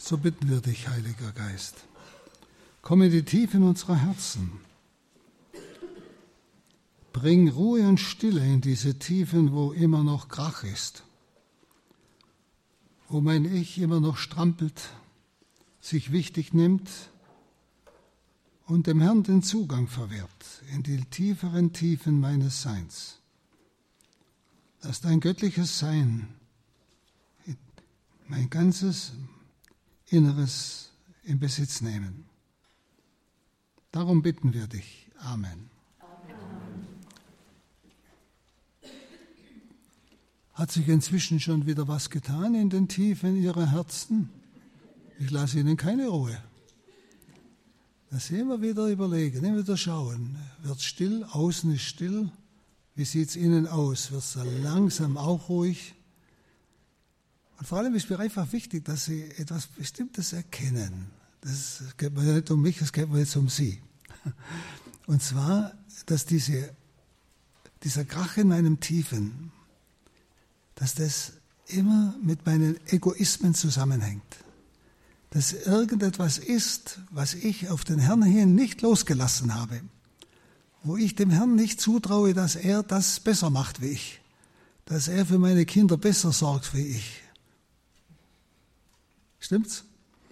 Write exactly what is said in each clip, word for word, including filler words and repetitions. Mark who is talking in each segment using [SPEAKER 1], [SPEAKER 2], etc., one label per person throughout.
[SPEAKER 1] So bitten wir dich, Heiliger Geist. Komm in die Tiefen unserer Herzen. Bring Ruhe und Stille in diese Tiefen, wo immer noch Krach ist, wo mein Ich immer noch strampelt, sich wichtig nimmt und dem Herrn den Zugang verwehrt in die tieferen Tiefen meines Seins. Lass dein göttliches Sein mein ganzes Inneres in Besitz nehmen. Darum bitten wir dich. Amen. Hat sich inzwischen schon wieder was getan in den Tiefen ihrer Herzen? Ich lasse ihnen keine Ruhe. Das immer wieder überlegen, immer wieder schauen. Wird still, außen ist still. Wie sieht es innen aus? Wird es langsam auch ruhig? Und vor allem ist mir einfach wichtig, dass sie etwas Bestimmtes erkennen. Das geht mir nicht um mich, es geht mir jetzt um sie. Und zwar, dass diese, dieser Krach in meinem Tiefen, dass das immer mit meinen Egoismen zusammenhängt. Dass irgendetwas ist, was ich auf den Herrn hin nicht losgelassen habe. Wo ich dem Herrn nicht zutraue, dass er das besser macht wie ich. Dass er für meine Kinder besser sorgt wie ich. Stimmt's?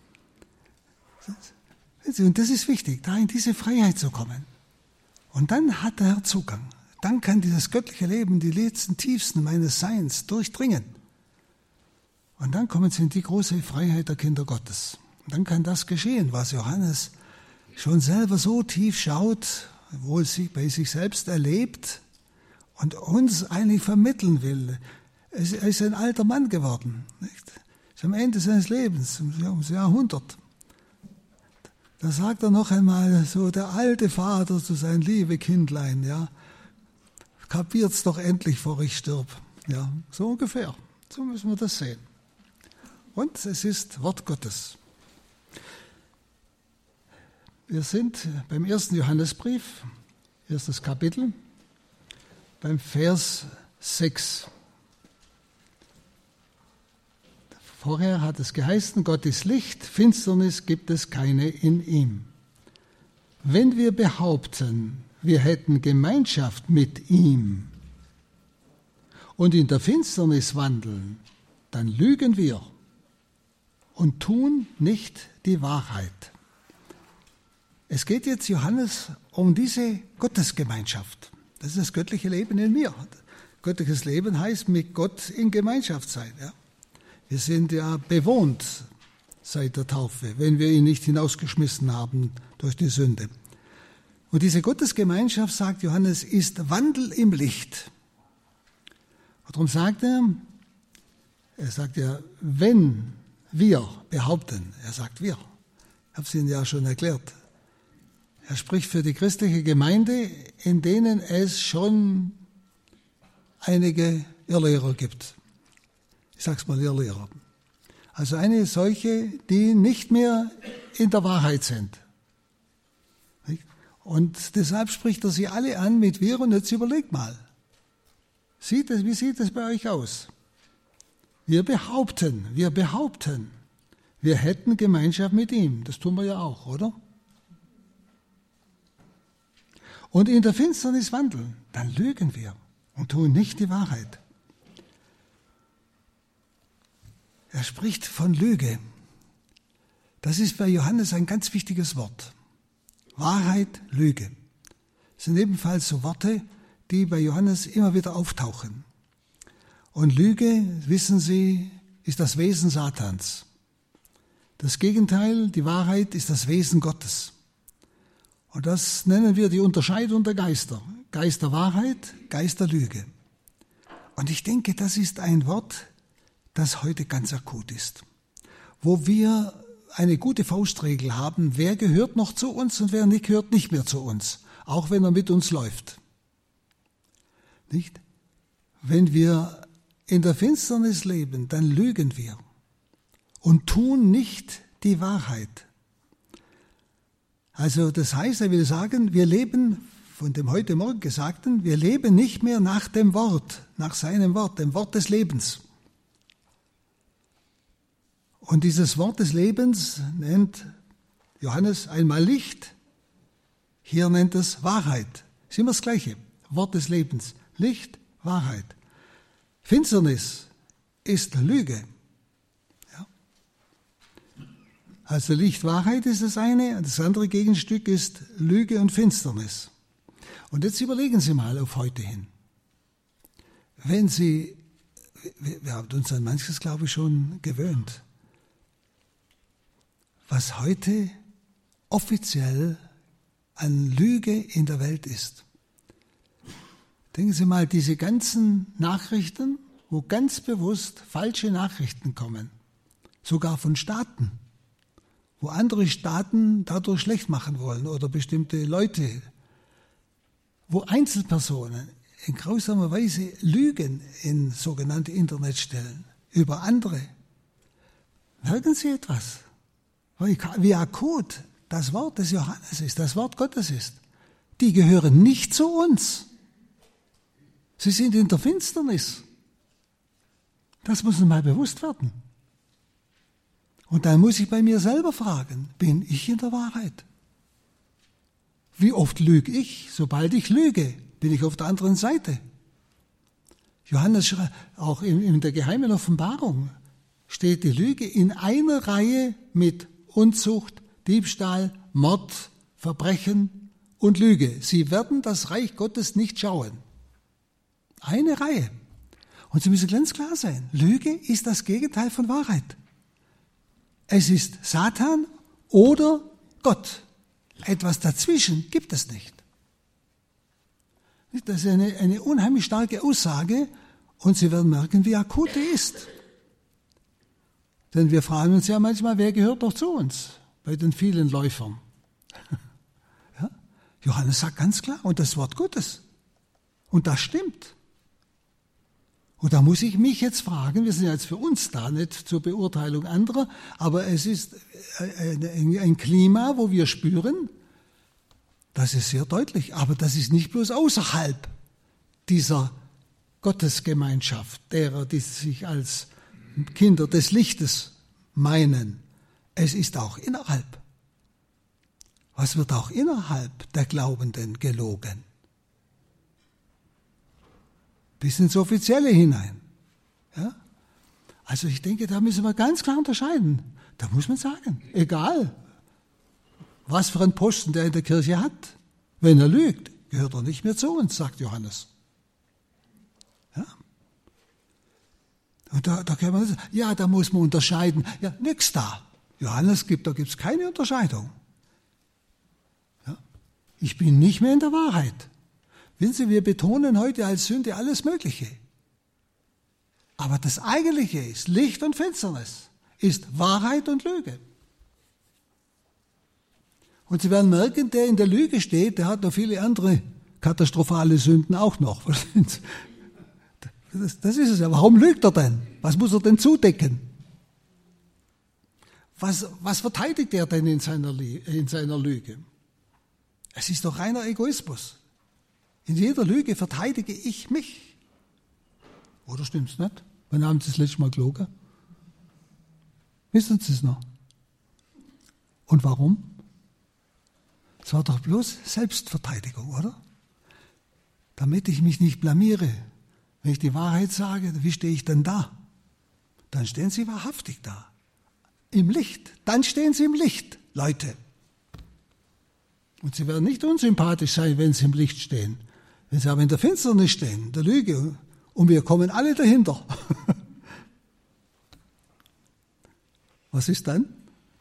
[SPEAKER 1] Und das ist wichtig, da in diese Freiheit zu kommen. Und dann hat der Herr Zugang. Dann kann dieses göttliche Leben die letzten Tiefsten meines Seins durchdringen. Und dann kommen sie in die große Freiheit der Kinder Gottes. Und dann kann das geschehen, was Johannes schon selber so tief schaut, wohl sich bei sich selbst erlebt und uns eigentlich vermitteln will. Er ist ein alter Mann geworden, nicht? Ist am Ende seines Lebens, ums Jahrhundert. Da sagt er noch einmal so, der alte Vater zu sein liebe Kindlein, ja, kapiert's doch endlich, bevor ich stirb. Ja, so ungefähr. So müssen wir das sehen. Und es ist Wort Gottes. Wir sind beim ersten Johannesbrief, erstes Kapitel, beim Vers sechs. Vorher hat es geheißen, Gott ist Licht, Finsternis gibt es keine in ihm. Wenn wir behaupten, wir hätten Gemeinschaft mit ihm und in der Finsternis wandeln, dann lügen wir und tun nicht die Wahrheit. Es geht jetzt, Johannes, um diese Gottesgemeinschaft. Das ist das göttliche Leben in mir. Göttliches Leben heißt mit Gott in Gemeinschaft sein. Ja? Wir sind ja bewohnt seit der Taufe, wenn wir ihn nicht hinausgeschmissen haben durch die Sünde. Und diese Gottesgemeinschaft, sagt Johannes, ist Wandel im Licht. Und darum sagt er, er sagt ja, wenn wir behaupten, er sagt wir, ich habe es Ihnen ja schon erklärt, er spricht für die christliche Gemeinde, in denen es schon einige Irrlehrer gibt. Ich sage es mal Irrlehrer. Also eine solche, die nicht mehr in der Wahrheit sind. Und deshalb spricht er sie alle an mit wir und jetzt überlegt mal. Sieht es, wie sieht es bei euch aus? Wir behaupten, wir behaupten, wir hätten Gemeinschaft mit ihm. Das tun wir ja auch, oder? Und in der Finsternis wandeln, dann lügen wir und tun nicht die Wahrheit. Er spricht von Lüge. Das ist bei Johannes ein ganz wichtiges Wort. Wahrheit, Lüge. Das sind ebenfalls so Worte, die bei Johannes immer wieder auftauchen. Und Lüge, wissen Sie, ist das Wesen Satans. Das Gegenteil, die Wahrheit, ist das Wesen Gottes. Und das nennen wir die Unterscheidung der Geister. Geist der Wahrheit, Geist der Lüge. Und ich denke, das ist ein Wort, das heute ganz akut ist. Wo wir eine gute Faustregel haben, wer gehört noch zu uns und wer nicht gehört nicht mehr zu uns, auch wenn er mit uns läuft. Nicht? Wenn wir in der Finsternis leben, dann lügen wir und tun nicht die Wahrheit. Also das heißt, er will sagen, wir leben, von dem heute Morgen Gesagten, wir leben nicht mehr nach dem Wort, nach seinem Wort, dem Wort des Lebens. Und dieses Wort des Lebens nennt Johannes einmal Licht, hier nennt es Wahrheit. Ist immer das Gleiche. Wort des Lebens. Licht, Wahrheit. Finsternis ist Lüge. Ja. Also Licht, Wahrheit ist das eine, das andere Gegenstück ist Lüge und Finsternis. Und jetzt überlegen Sie mal auf heute hin. Wenn Sie, wir, wir haben uns an manches, glaube ich, schon gewöhnt, was heute offiziell an Lüge in der Welt ist. Denken Sie mal, diese ganzen Nachrichten, wo ganz bewusst falsche Nachrichten kommen, sogar von Staaten, wo andere Staaten dadurch schlecht machen wollen oder bestimmte Leute, wo Einzelpersonen in grausamer Weise Lügen in sogenannte Internetstellen über andere. Merken Sie etwas? Wie akut das Wort des Johannes ist, das Wort Gottes ist. Die gehören nicht zu uns. Sie sind in der Finsternis. Das muss uns mal bewusst werden. Und dann muss ich bei mir selber fragen, bin ich in der Wahrheit? Wie oft lüge ich? Sobald ich lüge, bin ich auf der anderen Seite. Johannes schreibt, auch in, in der geheimen Offenbarung steht die Lüge in einer Reihe mit Unzucht, Diebstahl, Mord, Verbrechen und Lüge. Sie werden das Reich Gottes nicht schauen. Eine Reihe. Und Sie müssen ganz klar sein, Lüge ist das Gegenteil von Wahrheit. Es ist Satan oder Gott. Etwas dazwischen gibt es nicht. Das ist eine, eine unheimlich starke Aussage und Sie werden merken, wie akut die ist. Denn wir fragen uns ja manchmal, wer gehört doch zu uns bei den vielen Läufern? Ja? Johannes sagt ganz klar, und das Wort Gottes. Und das stimmt. Und da muss ich mich jetzt fragen, wir sind ja jetzt für uns da, nicht zur Beurteilung anderer, aber es ist ein Klima, wo wir spüren, das ist sehr deutlich, aber das ist nicht bloß außerhalb dieser Gottesgemeinschaft, derer, die sich als Kinder des Lichtes meinen. Es ist auch innerhalb. Was wird auch innerhalb der Glaubenden gelogen? Bis ins Offizielle hinein. Ja? Also ich denke, da müssen wir ganz klar unterscheiden. Da muss man sagen, egal, was für einen Posten der in der Kirche hat, wenn er lügt, gehört er nicht mehr zu uns, sagt Johannes. Ja? Und da, da kann man sagen, ja, da muss man unterscheiden. Ja, nix da. Johannes gibt, da gibt es keine Unterscheidung. Ja? Ich bin nicht mehr in der Wahrheit. Wissen Sie, wir betonen heute als Sünde alles Mögliche. Aber das Eigentliche ist Licht und Finsternis, ist Wahrheit und Lüge. Und Sie werden merken, der in der Lüge steht, der hat noch viele andere katastrophale Sünden auch noch. Das, das ist es ja. Warum lügt er denn? Was muss er denn zudecken? Was, was verteidigt er denn in seiner, in seiner Lüge? Es ist doch reiner Egoismus. In jeder Lüge verteidige ich mich. Oder stimmt's nicht? Wann haben Sie das letzte Mal gelogen? Wissen Sie es noch? Und warum? Es war doch bloß Selbstverteidigung, oder? Damit ich mich nicht blamiere. Wenn ich die Wahrheit sage, wie stehe ich denn da? Dann stehen Sie wahrhaftig da. Im Licht. Dann stehen Sie im Licht, Leute. Und Sie werden nicht unsympathisch sein, wenn Sie im Licht stehen. Wenn Sie aber in der Finsternis stehen, in der Lüge, und wir kommen alle dahinter. Was ist dann?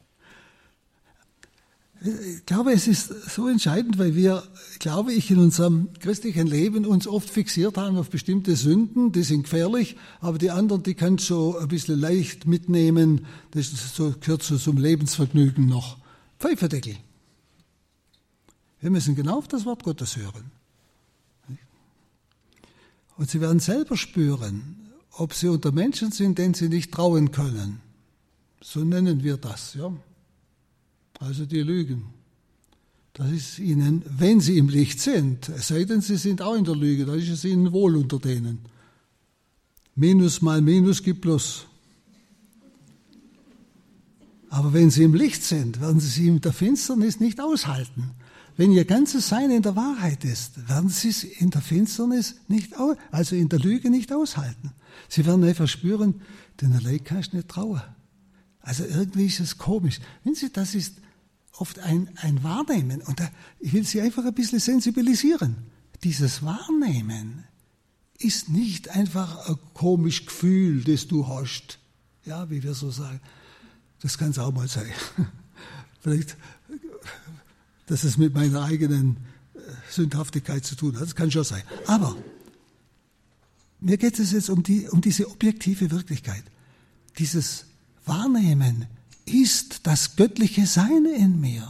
[SPEAKER 1] Ich glaube, es ist so entscheidend, weil wir, glaube ich, in unserem christlichen Leben uns oft fixiert haben auf bestimmte Sünden, die sind gefährlich, aber die anderen, die kannst du so ein bisschen leicht mitnehmen, das so, gehört so zum Lebensvergnügen noch. Pfeifendeckel. Wir müssen genau auf das Wort Gottes hören. Und Sie werden selber spüren, ob Sie unter Menschen sind, denen Sie nicht trauen können. So nennen wir das, ja. Also die lügen. Das ist ihnen, wenn sie im Licht sind, es sei denn, sie sind auch in der Lüge, dann ist es ihnen wohl unter denen. Minus mal Minus gibt Plus. Aber wenn sie im Licht sind, werden sie sie in der Finsternis nicht aushalten. Wenn ihr ganzes Sein in der Wahrheit ist, werden sie es in der Finsternis nicht, also in der Lüge nicht aushalten. Sie werden einfach spüren, den Leid kannst du nicht trauen. Also irgendwie ist es komisch. Wenn Sie, das ist oft ein, ein Wahrnehmen. Und da, ich will Sie einfach ein bisschen sensibilisieren. Dieses Wahrnehmen ist nicht einfach ein komisches Gefühl, das du hast. Ja, wie wir so sagen. Das kann es auch mal sein. Vielleicht, dass es mit meiner eigenen Sündhaftigkeit zu tun hat. Das kann schon sein. Aber mir geht es jetzt um, die, um diese objektive Wirklichkeit. Dieses Wahrnehmen ist das göttliche Sein in mir.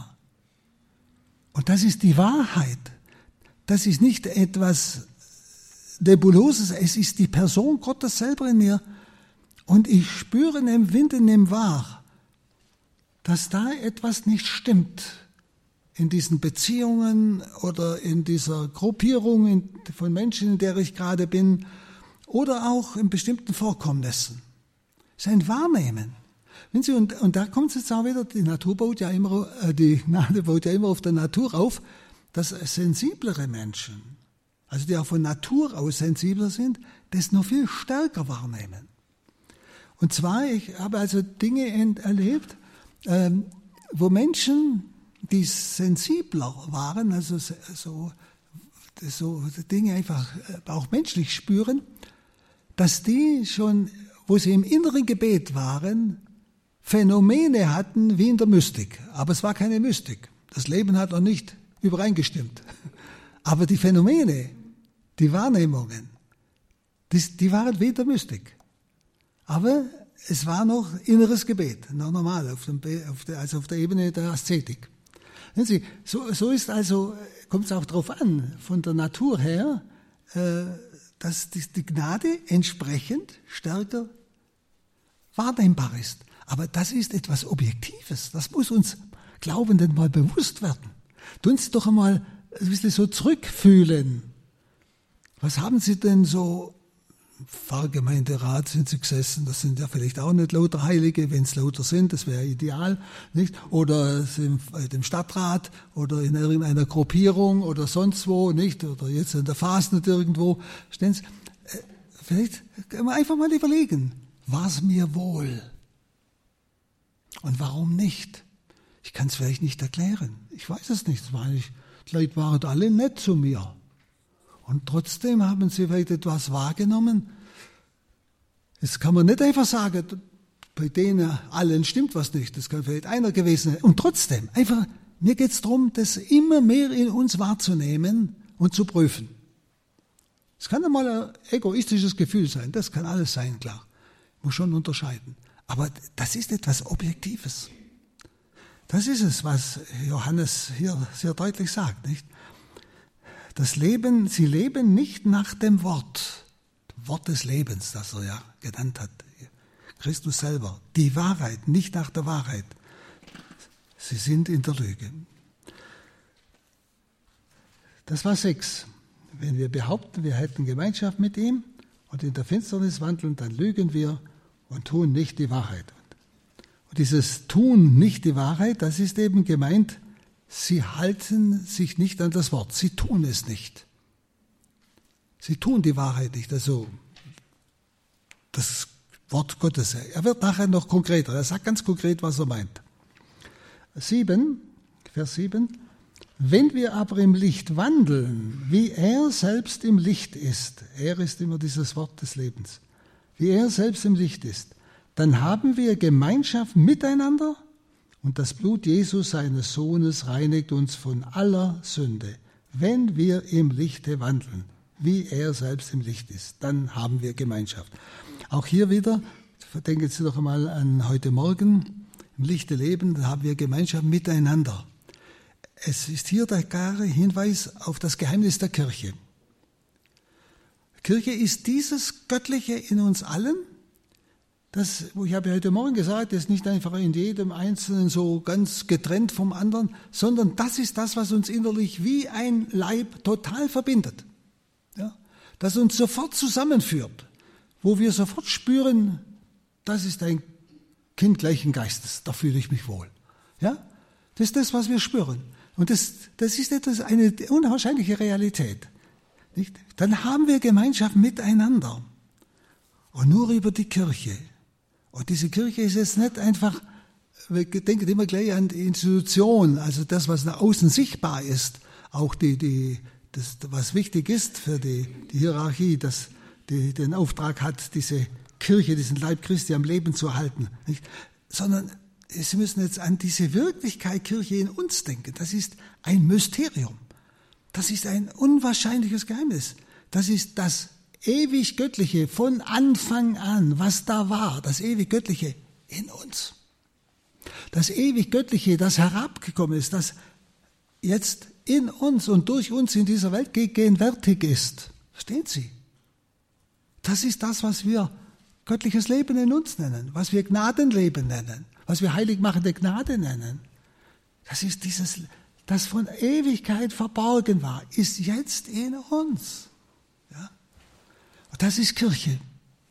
[SPEAKER 1] Und das ist die Wahrheit. Das ist nicht etwas Nebuloses, es ist die Person Gottes selber in mir. Und ich spüre, empfinde, nehme wahr, dass da etwas nicht stimmt in diesen Beziehungen oder in dieser Gruppierung von Menschen, in der ich gerade bin, oder auch in bestimmten Vorkommnissen. Es ist ein Wahrnehmen. Wenn Sie, und, und da kommt es jetzt auch wieder, die Natur baut ja immer, äh, die Gnade baut ja immer auf der Natur auf, dass sensiblere Menschen, also die auch von Natur aus sensibler sind, das noch viel stärker wahrnehmen. Und zwar, ich habe also Dinge erlebt, ähm, wo Menschen, die sensibler waren, also so, so Dinge einfach auch menschlich spüren, dass die schon, wo sie im inneren Gebet waren, Phänomene hatten wie in der Mystik. Aber es war keine Mystik. Das Leben hat noch nicht übereingestimmt. Aber die Phänomene, die Wahrnehmungen, die, die waren wie in der Mystik. Aber es war noch inneres Gebet, noch normal, auf dem, auf der, also auf der Ebene der Aszetik. Sie, so, so ist also, kommt es auch darauf an, von der Natur her, äh, dass die, die Gnade entsprechend stärker wahrnehmbar ist. Aber das ist etwas Objektives. Das muss uns Glaubenden mal bewusst werden. Tun Sie doch einmal ein bisschen so zurückfühlen. Was haben Sie denn so, Pfarrgemeinderat sind Sie gesessen, das sind ja vielleicht auch nicht lauter Heilige, wenn es lauter sind, das wäre ideal, nicht? Oder im, im Stadtrat oder in irgendeiner Gruppierung oder sonst wo, nicht? Oder jetzt in der Fastnet irgendwo. Stehen Sie, vielleicht können wir einfach mal überlegen, war es mir wohl? Und warum nicht? Ich kann es vielleicht nicht erklären. Ich weiß es nicht. Die Leute waren alle nett zu mir. Und trotzdem haben sie vielleicht etwas wahrgenommen. Jetzt kann man nicht einfach sagen, bei denen allen stimmt was nicht. Das kann vielleicht einer gewesen sein. Und trotzdem, einfach, mir geht es darum, das immer mehr in uns wahrzunehmen und zu prüfen. Es kann einmal ein egoistisches Gefühl sein. Das kann alles sein, klar. Muss schon unterscheiden. Aber das ist etwas Objektives. Das ist es, was Johannes hier sehr deutlich sagt, nicht? Das Leben, sie leben nicht nach dem Wort, Wort des Lebens, das er ja genannt hat. Christus selber, die Wahrheit, nicht nach der Wahrheit. Sie sind in der Lüge. Das war sechs. Wenn wir behaupten, wir hätten Gemeinschaft mit ihm und in der Finsternis wandeln, dann lügen wir und tun nicht die Wahrheit. Und dieses Tun nicht die Wahrheit, das ist eben gemeint, sie halten sich nicht an das Wort, sie tun es nicht. Sie tun die Wahrheit nicht, also das Wort Gottes. Er wird nachher noch konkreter, er sagt ganz konkret, was er meint. Sieben, Vers sieben, wenn wir aber im Licht wandeln, wie er selbst im Licht ist, er ist immer dieses Wort des Lebens, wie er selbst im Licht ist, dann haben wir Gemeinschaft miteinander und das Blut Jesu, seines Sohnes, reinigt uns von aller Sünde. Wenn wir im Lichte wandeln, wie er selbst im Licht ist, dann haben wir Gemeinschaft. Auch hier wieder, denken Sie doch einmal an heute Morgen, im Lichte leben, dann haben wir Gemeinschaft miteinander. Es ist hier der klare Hinweis auf das Geheimnis der Kirche. Kirche ist dieses Göttliche in uns allen, das, ich habe ja heute Morgen gesagt, das ist nicht einfach in jedem Einzelnen so ganz getrennt vom anderen, sondern das ist das, was uns innerlich wie ein Leib total verbindet. Ja? Das uns sofort zusammenführt, wo wir sofort spüren, das ist ein Kind gleichen Geistes, da fühle ich mich wohl. Ja? Das ist das, was wir spüren. Und das, das ist etwas, eine unwahrscheinliche Realität. Nicht? Dann haben wir Gemeinschaft miteinander. Und nur über die Kirche. Und diese Kirche ist jetzt nicht einfach, wir denken immer gleich an die Institution, also das, was nach außen sichtbar ist, auch die, die, das, was wichtig ist für die, die Hierarchie, dass die den Auftrag hat, diese Kirche, diesen Leib Christi am Leben zu erhalten. Nicht? Sondern Sie müssen jetzt an diese Wirklichkeit Kirche in uns denken. Das ist ein Mysterium. Das ist ein unwahrscheinliches Geheimnis. Das ist das ewig Göttliche von Anfang an, was da war, das ewig Göttliche in uns. Das ewig Göttliche, das herabgekommen ist, das jetzt in uns und durch uns in dieser Welt gegenwärtig ist. Verstehen Sie? Das ist das, was wir göttliches Leben in uns nennen, was wir Gnadenleben nennen, was wir heiligmachende Gnade nennen. Das ist dieses, das von Ewigkeit verborgen war, ist jetzt in uns. Ja? Und das ist Kirche.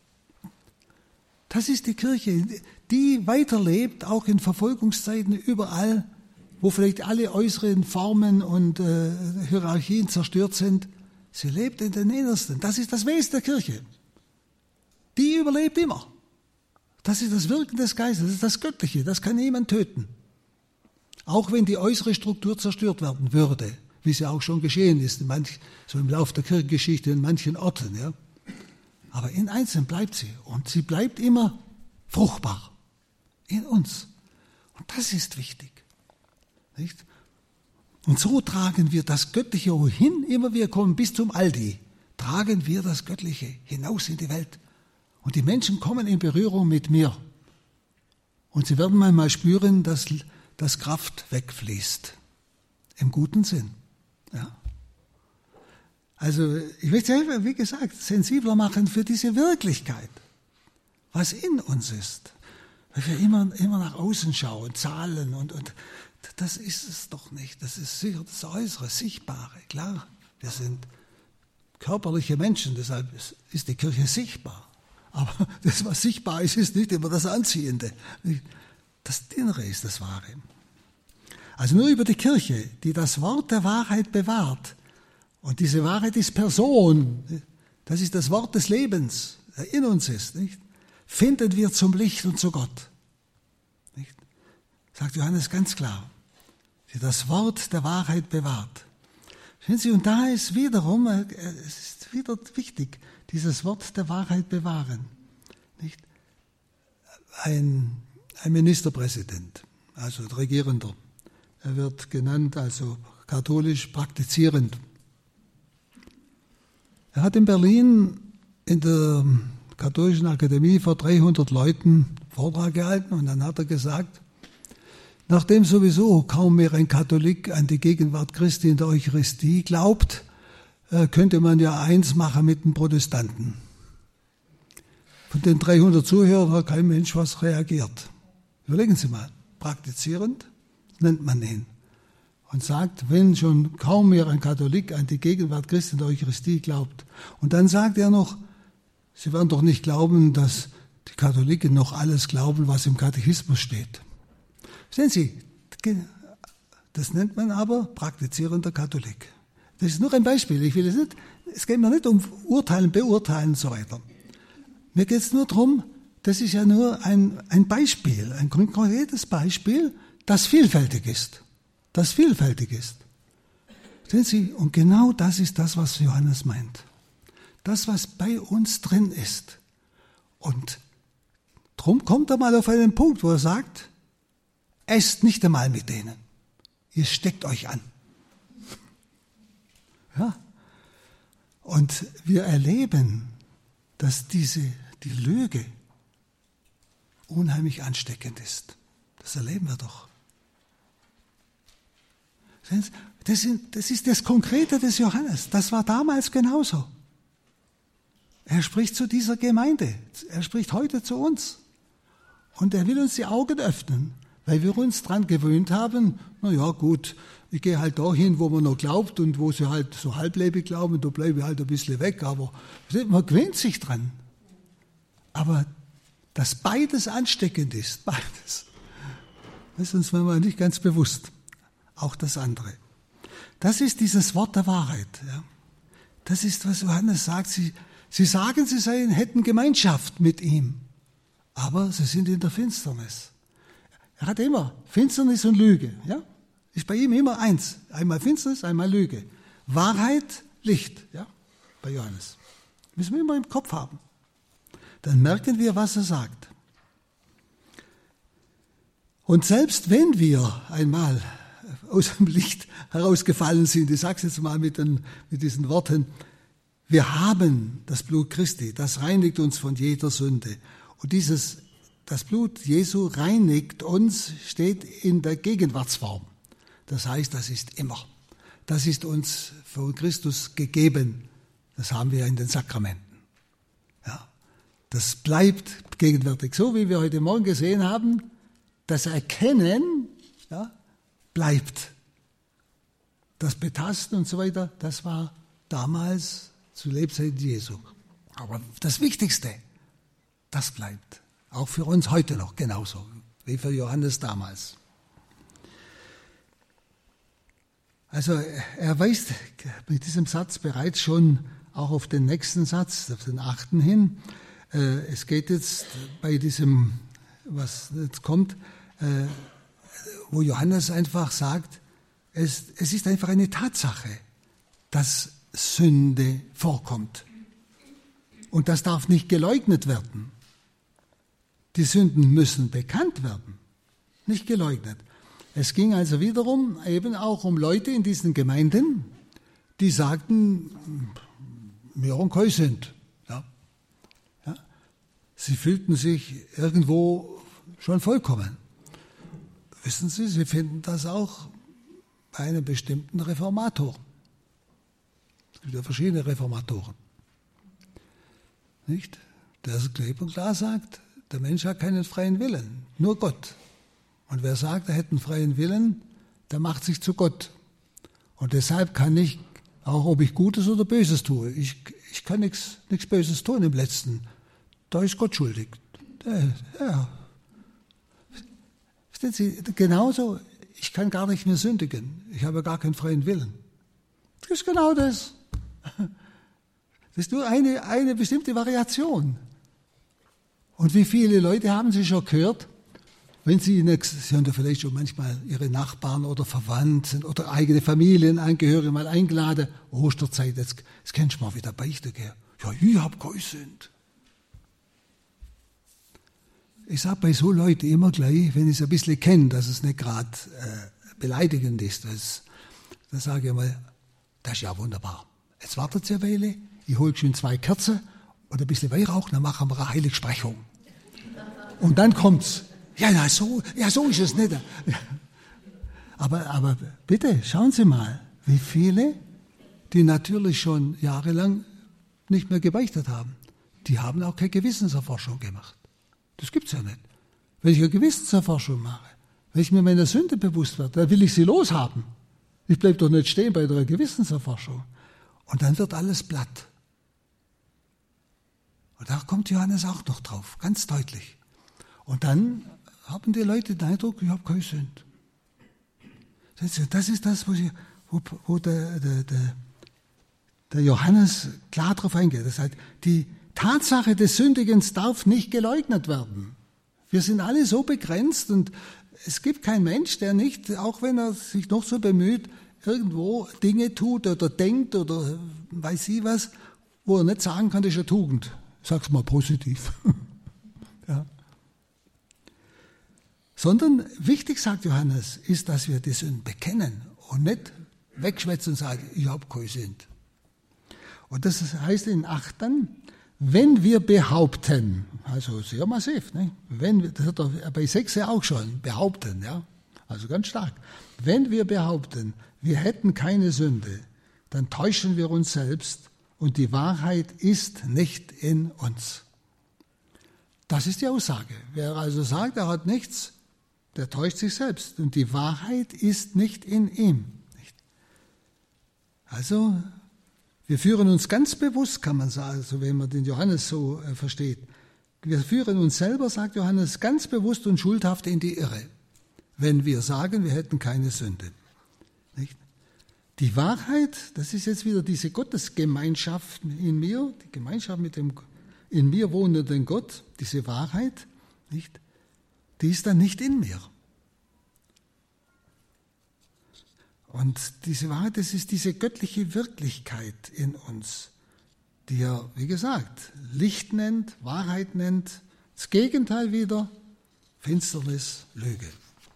[SPEAKER 1] Das ist die Kirche, die weiterlebt, auch in Verfolgungszeiten überall, wo vielleicht alle äußeren Formen und äh, Hierarchien zerstört sind. Sie lebt in den Innersten. Das ist das Wesen der Kirche. Die überlebt immer. Das ist das Wirken des Geistes, das ist das Göttliche, das kann niemand töten. Auch wenn die äußere Struktur zerstört werden würde, wie es ja auch schon geschehen ist, in manch, so im Laufe der Kirchengeschichte in manchen Orten. Ja. Aber in Einzelnen bleibt sie und sie bleibt immer fruchtbar in uns. Und das ist wichtig. Nicht? Und so tragen wir das Göttliche, wohin immer wir kommen, bis zum Aldi, tragen wir das Göttliche hinaus in die Welt. Und die Menschen kommen in Berührung mit mir. Und sie werden manchmal spüren, dass, dass Kraft wegfließt. Im guten Sinn. Ja. Also ich möchte selber, wie gesagt, sensibler machen für diese Wirklichkeit, was in uns ist. Weil wir immer, immer nach außen schauen, Zahlen und, und das ist es doch nicht. Das ist sicher das Äußere, Sichtbare. Klar, wir sind körperliche Menschen, deshalb ist, ist die Kirche sichtbar. Aber das, was sichtbar ist, ist nicht immer das Anziehende. Das Innere ist das Wahre. Also nur über die Kirche, die das Wort der Wahrheit bewahrt. Und diese Wahrheit ist Person. Das ist das Wort des Lebens, der in uns ist. Nicht? Finden wir zum Licht und zu Gott. Nicht? Sagt Johannes ganz klar. Die das Wort der Wahrheit bewahrt. Sehen Sie, und da ist wiederum, es ist wieder wichtig, dieses Wort der Wahrheit bewahren. Nicht? Ein, ein Ministerpräsident, also ein Regierender, er wird genannt, also katholisch praktizierend. Er hat in Berlin in der Katholischen Akademie vor dreihundert Leuten einen Vortrag gehalten und dann hat er gesagt, nachdem sowieso kaum mehr ein Katholik an die Gegenwart Christi in der Eucharistie glaubt, könnte man ja eins machen mit den Protestanten. Von den dreihundert Zuhörern hat kein Mensch was reagiert. Überlegen Sie mal, praktizierend nennt man ihn. Und sagt, wenn schon kaum mehr ein Katholik an die Gegenwart Christi in der Eucharistie glaubt. Und dann sagt er noch, Sie werden doch nicht glauben, dass die Katholiken noch alles glauben, was im Katechismus steht. Sehen Sie, das nennt man aber praktizierender Katholik. Das ist nur ein Beispiel. Ich will es nicht, es geht mir nicht um Urteilen, Beurteilen und so weiter. Mir geht es nur darum, das ist ja nur ein, ein Beispiel, ein konkretes Beispiel, das vielfältig ist. Das vielfältig ist. Sehen Sie, und genau das ist das, was Johannes meint. Das, was bei uns drin ist. Und drum kommt er mal auf einen Punkt, wo er sagt, esst nicht einmal mit denen. Ihr steckt euch an. Ja. Und wir erleben, dass diese, die Lüge unheimlich ansteckend ist. Das erleben wir doch. Das ist, das ist das Konkrete des Johannes. Das war damals genauso. Er spricht zu dieser Gemeinde. Er spricht heute zu uns. Und er will uns die Augen öffnen, weil wir uns daran gewöhnt haben, na ja, gut, ich gehe halt dahin, wo man noch glaubt und wo sie halt so halblebig glauben, da bleibe ich halt ein bisschen weg, aber man gewöhnt sich dran. Aber dass beides ansteckend ist. Beides. Das ist uns manchmal nicht ganz bewusst. Auch das andere. Das ist dieses Wort der Wahrheit. Ja. Das ist, was Johannes sagt. Sie, sie sagen, sie seien, hätten Gemeinschaft mit ihm, aber sie sind in der Finsternis. Er hat immer Finsternis und Lüge. Ja. Ist bei ihm immer eins. Einmal Finsternis, einmal Lüge. Wahrheit, Licht. Ja. Bei Johannes. Müssen wir immer im Kopf haben. Dann merken wir, was er sagt. Und selbst wenn wir einmal aus dem Licht herausgefallen sind, ich sage es jetzt mal mit, den, mit diesen Worten, wir haben das Blut Christi, das reinigt uns von jeder Sünde. Und dieses, das Blut Jesu reinigt uns, steht in der Gegenwartsform. Das heißt, das ist immer. Das ist uns von Christus gegeben. Das haben wir in den Sakramenten. Ja. Das bleibt gegenwärtig. So wie wir heute Morgen gesehen haben, das Erkennen, ja, bleibt. Das Betasten und so weiter, das war damals zu Lebzeiten Jesu. Aber das Wichtigste, das bleibt. Auch für uns heute noch genauso, wie für Johannes damals. Also er weist mit diesem Satz bereits schon auch auf den nächsten Satz, auf den achten hin. Es geht jetzt bei diesem, was jetzt kommt, wo Johannes einfach sagt, es, es ist einfach eine Tatsache, dass Sünde vorkommt. Und das darf nicht geleugnet werden. Die Sünden müssen bekannt werden, nicht geleugnet. Es ging also wiederum eben auch um Leute in diesen Gemeinden, die sagten, wir und Keu sind. Ja. Ja. Sie fühlten sich irgendwo schon vollkommen. Wissen Sie, Sie finden das auch bei einem bestimmten Reformator. Es gibt ja verschiedene Reformatoren. Nicht? Der klipp und klar sagt, der Mensch hat keinen freien Willen, nur Gott. Und wer sagt, er hätte einen freien Willen, der macht sich zu Gott. Und deshalb kann ich, auch ob ich Gutes oder Böses tue, ich, ich kann nichts Böses tun im Letzten. Da ist Gott schuldig. Der, ja. Verstehen Sie, genauso, ich kann gar nicht mehr sündigen. Ich habe gar keinen freien Willen. Das ist genau das. Das ist nur eine, eine bestimmte Variation. Und wie viele Leute haben Sie schon gehört, wenn Sie, Sie haben ja vielleicht schon manchmal Ihre Nachbarn oder Verwandten oder eigene Familienangehörige mal eingeladen, Osterzeit, jetzt, jetzt kennst du mal wieder Beichte gehen. Ja, ich hab keine Sünde. Ich sage bei so Leuten immer gleich, wenn ich es ein bisschen kenne, dass es nicht gerade äh, beleidigend ist, das, dann sage ich mal, das ist ja wunderbar. Jetzt wartet Sie eine Weile, ich hole schon zwei Kerzen und ein bisschen Weihrauch, dann machen wir eine Heiligsprechung. Und dann kommt's. Ja, ja, so, ja, so ist es nicht. Aber, aber bitte, schauen Sie mal, wie viele, die natürlich schon jahrelang nicht mehr gebeichtet haben, die haben auch keine Gewissenserforschung gemacht. Das gibt's ja nicht. Wenn ich eine Gewissenserforschung mache, wenn ich mir meiner Sünde bewusst werde, dann will ich sie loshaben. Ich bleibe doch nicht stehen bei der Gewissenserforschung. Und dann wird alles platt. Und da kommt Johannes auch noch drauf, ganz deutlich. Und dann haben die Leute den Eindruck, ich habe keine Sünde. Das ist das, wo, sie, wo, wo der, der, der, der Johannes klar darauf eingeht. Das heißt, die Tatsache des Sündigens darf nicht geleugnet werden. Wir sind alle so begrenzt und es gibt keinen Mensch, der nicht, auch wenn er sich noch so bemüht, irgendwo Dinge tut oder denkt oder weiß ich was, wo er nicht sagen kann, das ist eine Tugend. Ich sag's mal positiv. Ja. Sondern wichtig, sagt Johannes, ist, dass wir die Sünden bekennen und nicht wegschwätzen und sagen, ich habe keine Sünde. Und das heißt in Achtern, wenn wir behaupten, also sehr massiv, ne? Wenn wir, das hat er bei sechs ja auch schon, behaupten, ja, also ganz stark. Wenn wir behaupten, wir hätten keine Sünde, dann täuschen wir uns selbst und die Wahrheit ist nicht in uns. Das ist die Aussage. Wer also sagt, er hat nichts, der täuscht sich selbst und die Wahrheit ist nicht in ihm. Also, wir führen uns ganz bewusst, kann man sagen, so wenn man den Johannes so äh, versteht, wir führen uns selber, sagt Johannes, ganz bewusst und schuldhaft in die Irre, wenn wir sagen, wir hätten keine Sünde. Nicht? Die Wahrheit, das ist jetzt wieder diese Gottesgemeinschaft in mir, die Gemeinschaft mit dem in mir wohnenden Gott, diese Wahrheit, nicht? Die ist dann nicht in mir. Und diese Wahrheit, das ist diese göttliche Wirklichkeit in uns, die er, wie gesagt, Licht nennt, Wahrheit nennt, das Gegenteil wieder, Finsternis, Lüge.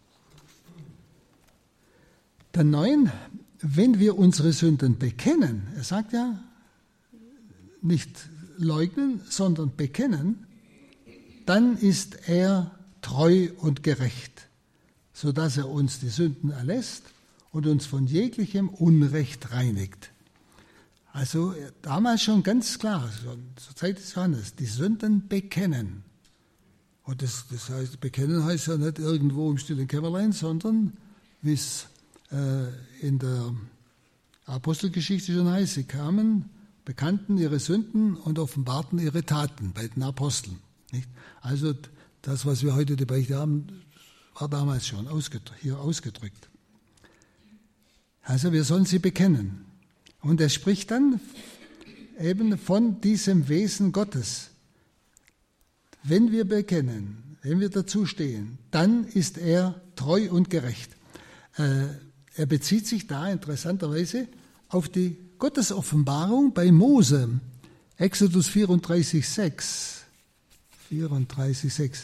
[SPEAKER 1] Dann neun, wenn wir unsere Sünden bekennen, er sagt ja, nicht leugnen, sondern bekennen, dann ist er treu und gerecht, sodass er uns die Sünden erlässt und uns von jeglichem Unrecht reinigt. Also damals schon ganz klar, schon zur Zeit des Johannes, die Sünden bekennen. Und das, das heißt, bekennen heißt ja nicht irgendwo im stillen Kämmerlein, sondern wie es äh, in der Apostelgeschichte schon heißt, sie kamen, bekannten ihre Sünden und offenbarten ihre Taten bei den Aposteln. Nicht? Also das, was wir heute die Beichte haben, war damals schon ausgedrückt, hier ausgedrückt. Also wir sollen sie bekennen. Und er spricht dann eben von diesem Wesen Gottes. Wenn wir bekennen, wenn wir dazu stehen, dann ist er treu und gerecht. Äh, er bezieht sich da interessanterweise auf die Gottesoffenbarung bei Mose. Exodus vierunddreißig, sechs. vierunddreißig, sechs.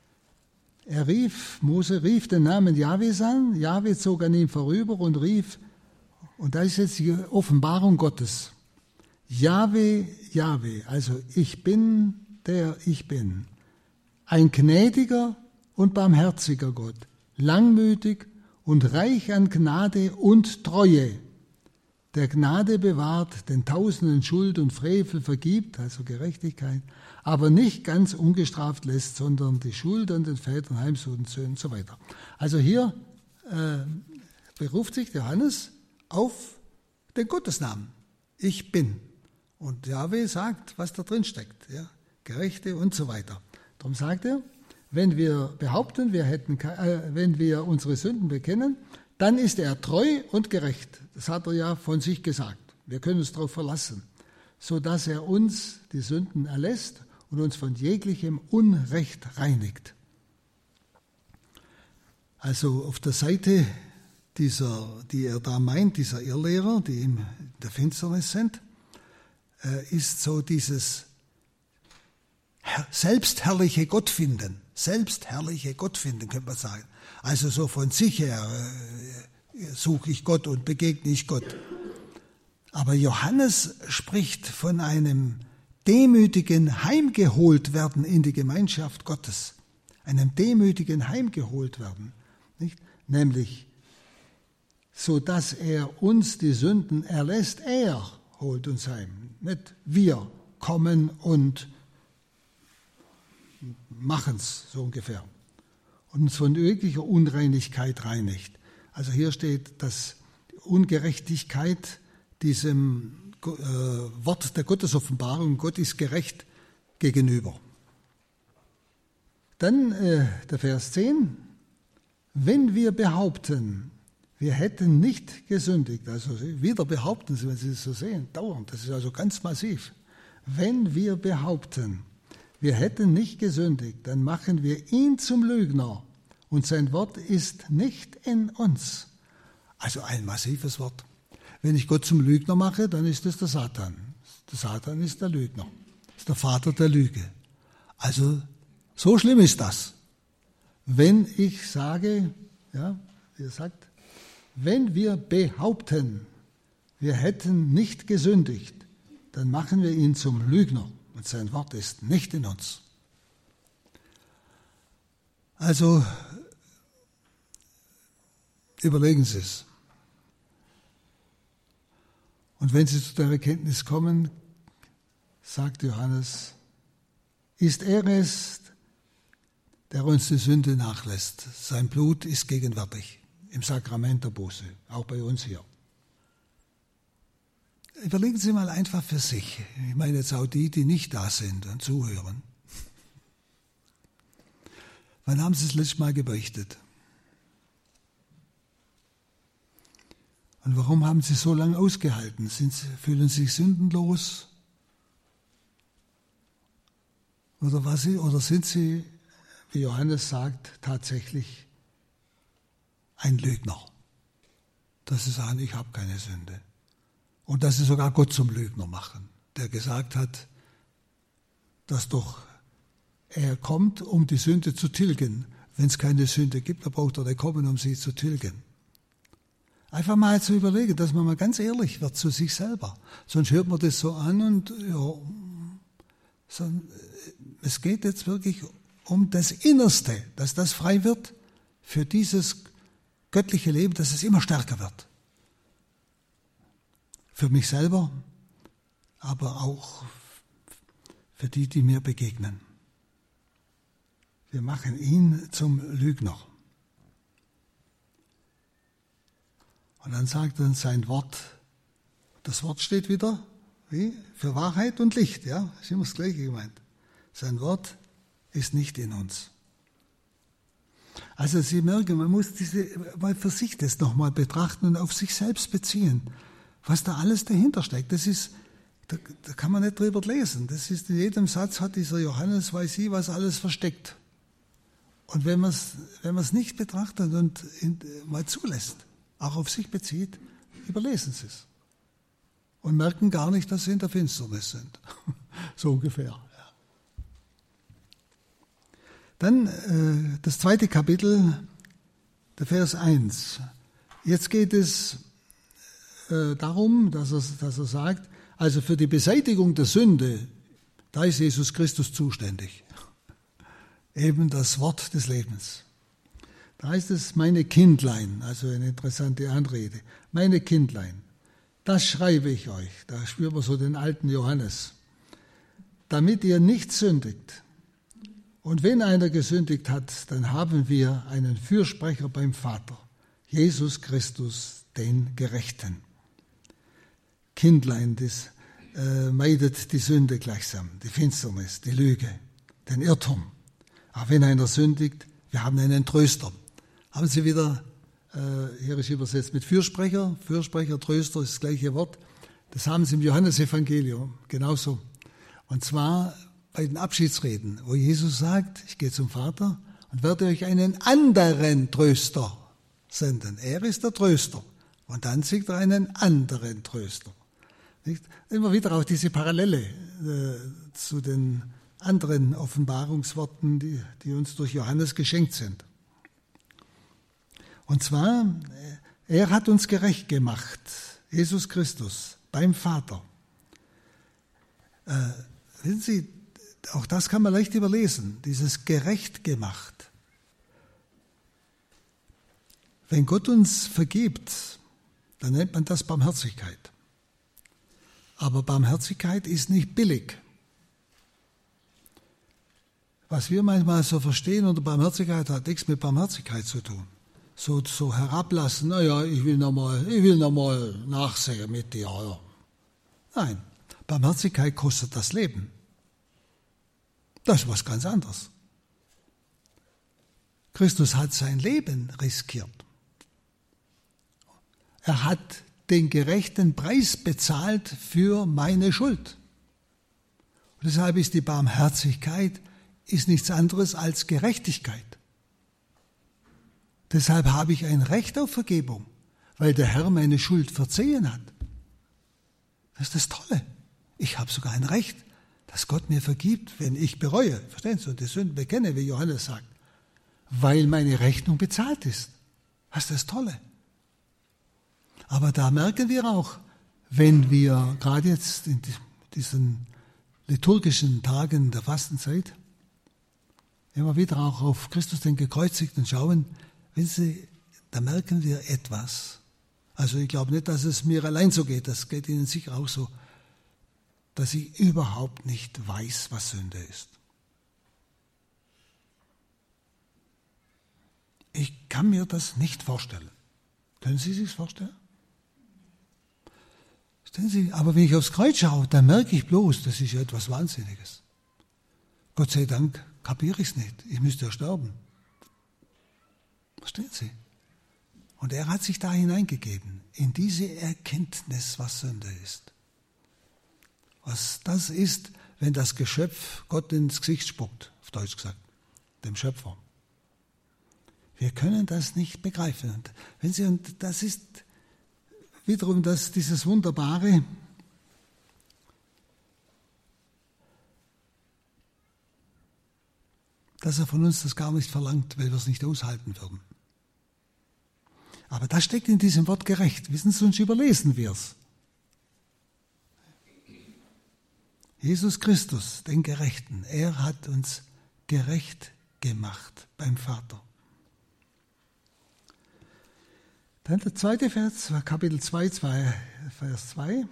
[SPEAKER 1] Er rief, Mose rief den Namen Jahwes an, Jahwe zog an ihm vorüber und rief, und da ist jetzt die Offenbarung Gottes. Jahwe, Jahwe, also ich bin, der ich bin. Ein gnädiger und barmherziger Gott, langmütig und reich an Gnade und Treue, der Gnade bewahrt, den Tausenden Schuld und Frevel vergibt, also Gerechtigkeit, aber nicht ganz ungestraft lässt, sondern die Schuld an den Vätern heimsucht und Söhnen und so weiter. Also hier äh, beruft sich Johannes auf den Gottesnamen. Ich bin. Und Jahwe sagt, was da drin steckt. Ja? Gerechte und so weiter. Darum sagt er, wenn wir behaupten, wir hätten, äh, wenn wir unsere Sünden bekennen, dann ist er treu und gerecht. Das hat er ja von sich gesagt. Wir können uns darauf verlassen, sodass er uns die Sünden erlässt und uns von jeglichem Unrecht reinigt. Also auf der Seite dieser, die er da meint, dieser Irrlehrer, die in der Finsternis sind, ist so dieses selbstherrliche Gottfinden. Selbstherrliche Gottfinden, könnte man sagen. Also so von sich her äh, suche ich Gott und begegne ich Gott. Aber Johannes spricht von einem demütigen Heimgeholtwerden in die Gemeinschaft Gottes. Einem demütigen Heimgeholtwerden. Nicht? Nämlich, so dass er uns die Sünden erlässt, er holt uns heim. Nicht wir kommen und machen es, so ungefähr. Und uns von jeglicher Unreinigkeit reinigt. Also hier steht, dass die Ungerechtigkeit diesem äh, Wort der Gottesoffenbarung, Gott ist gerecht, gegenüber. Dann äh, der Vers zehn. Wenn wir behaupten, wir hätten nicht gesündigt, also wieder behaupten Sie, wenn Sie das so sehen, dauernd, das ist also ganz massiv. Wenn wir behaupten, wir hätten nicht gesündigt, dann machen wir ihn zum Lügner und sein Wort ist nicht in uns. Also ein massives Wort. Wenn ich Gott zum Lügner mache, dann ist es der Satan. Der Satan ist der Lügner, ist der Vater der Lüge. Also so schlimm ist das. Wenn ich sage, ja, wie er sagt, wenn wir behaupten, wir hätten nicht gesündigt, dann machen wir ihn zum Lügner. Und sein Wort ist nicht in uns. Also überlegen Sie es. Und wenn Sie zu der Erkenntnis kommen, sagt Johannes, ist er es, der uns die Sünde nachlässt. Sein Blut ist gegenwärtig im Sakrament der Buße, auch bei uns hier. Überlegen Sie mal einfach für sich, ich meine jetzt auch die, die nicht da sind und zuhören. Wann haben Sie das letzte Mal gebeichtet? Und warum haben Sie so lange ausgehalten? Sind Sie, fühlen Sie sich sündenlos? Oder, was Sie, oder sind Sie, wie Johannes sagt, tatsächlich ein Lügner? Dass Sie sagen, ich habe keine Sünde. Und dass Sie sogar Gott zum Lügner machen, der gesagt hat, dass doch er kommt, um die Sünde zu tilgen. Wenn es keine Sünde gibt, dann braucht er nicht kommen, um sie zu tilgen. Einfach mal zu überlegen, dass man mal ganz ehrlich wird zu sich selber. Sonst hört man das so an und ja, so, es geht jetzt wirklich um das Innerste, dass das frei wird für dieses göttliche Leben, dass es immer stärker wird. Für mich selber, aber auch für die, die mir begegnen. Wir machen ihn zum Lügner. Und dann sagt er sein Wort, das Wort steht wieder wie für Wahrheit und Licht, ja, ist immer das Gleiche gemeint. Sein Wort ist nicht in uns. Also Sie merken, man muss diese, mal für sich das nochmal betrachten und auf sich selbst beziehen, was da alles dahinter steckt. Das ist, da, da kann man nicht drüber lesen. Das ist, in jedem Satz hat dieser Johannes, weiß ich, was alles versteckt. Und wenn man es wenn man es nicht betrachtet und in, mal zulässt, auch auf sich bezieht, überlesen Sie es. Und merken gar nicht, dass Sie in der Finsternis sind. So ungefähr. Ja. Dann äh, das zweite Kapitel, der Vers eins. Jetzt geht es äh, darum, dass er, dass er sagt, also für die Beseitigung der Sünde, da ist Jesus Christus zuständig. Eben das Wort des Lebens. Da heißt es, meine Kindlein, also eine interessante Anrede, meine Kindlein, das schreibe ich euch, da spüren wir so den alten Johannes, damit ihr nicht sündigt. Und wenn einer gesündigt hat, dann haben wir einen Fürsprecher beim Vater, Jesus Christus, den Gerechten. Kindlein, das äh, meidet die Sünde gleichsam, die Finsternis, die Lüge, den Irrtum. Aber wenn einer sündigt, wir haben einen Tröster. Haben Sie wieder, äh, hier ist übersetzt mit Fürsprecher, Fürsprecher, Tröster ist das gleiche Wort. Das haben Sie im Johannesevangelium genauso. Und zwar bei den Abschiedsreden, wo Jesus sagt, ich gehe zum Vater und werde euch einen anderen Tröster senden. Er ist der Tröster. Und dann schickt er einen anderen Tröster. Nicht? Immer wieder auch diese Parallele äh, zu den anderen Offenbarungsworten, die, die uns durch Johannes geschenkt sind. Und zwar, er hat uns gerecht gemacht, Jesus Christus, beim Vater. Äh, wissen Sie, auch das kann man leicht überlesen, dieses gerecht gemacht. Wenn Gott uns vergibt, dann nennt man das Barmherzigkeit. Aber Barmherzigkeit ist nicht billig. Was wir manchmal so verstehen unter Barmherzigkeit, hat nichts mit Barmherzigkeit zu tun. So, so herablassen, naja, ich will nochmal, ich will noch mal nachsehen mit dir. Ja. Nein, Barmherzigkeit kostet das Leben. Das ist was ganz anderes. Christus hat sein Leben riskiert. Er hat den gerechten Preis bezahlt für meine Schuld. Und deshalb ist die Barmherzigkeit ist nichts anderes als Gerechtigkeit. Deshalb habe ich ein Recht auf Vergebung, weil der Herr meine Schuld verzehen hat. Das ist das Tolle. Ich habe sogar ein Recht, dass Gott mir vergibt, wenn ich bereue. Verstehen Sie? Und die Sünden bekenne, wie Johannes sagt. Weil meine Rechnung bezahlt ist. Das ist das Tolle. Aber da merken wir auch, wenn wir gerade jetzt in diesen liturgischen Tagen der Fastenzeit immer wieder auch auf Christus den Gekreuzigten schauen, wenn Sie, da merken wir etwas. Also ich glaube nicht, dass es mir allein so geht, das geht Ihnen sicher auch so, dass ich überhaupt nicht weiß, was Sünde ist. Ich kann mir das nicht vorstellen. Können Sie sich das vorstellen? Stellen Sie, aber wenn ich aufs Kreuz schaue, dann merke ich bloß, das ist ja etwas Wahnsinniges. Gott sei Dank kapiere ich es nicht. Ich müsste ja sterben. Verstehen Sie? Und er hat sich da hineingegeben, in diese Erkenntnis, was Sünde ist. Was das ist, wenn das Geschöpf Gott ins Gesicht spuckt, auf Deutsch gesagt, dem Schöpfer. Wir können das nicht begreifen. Und wenn Sie, und das ist wiederum das, dieses Wunderbare, dass er von uns das gar nicht verlangt, weil wir es nicht aushalten würden. Aber das steckt in diesem Wort gerecht. Wissen Sie, sonst überlesen wir es. Jesus Christus, den Gerechten, er hat uns gerecht gemacht beim Vater. Dann der zweite Vers, Kapitel zwei, Vers zwei.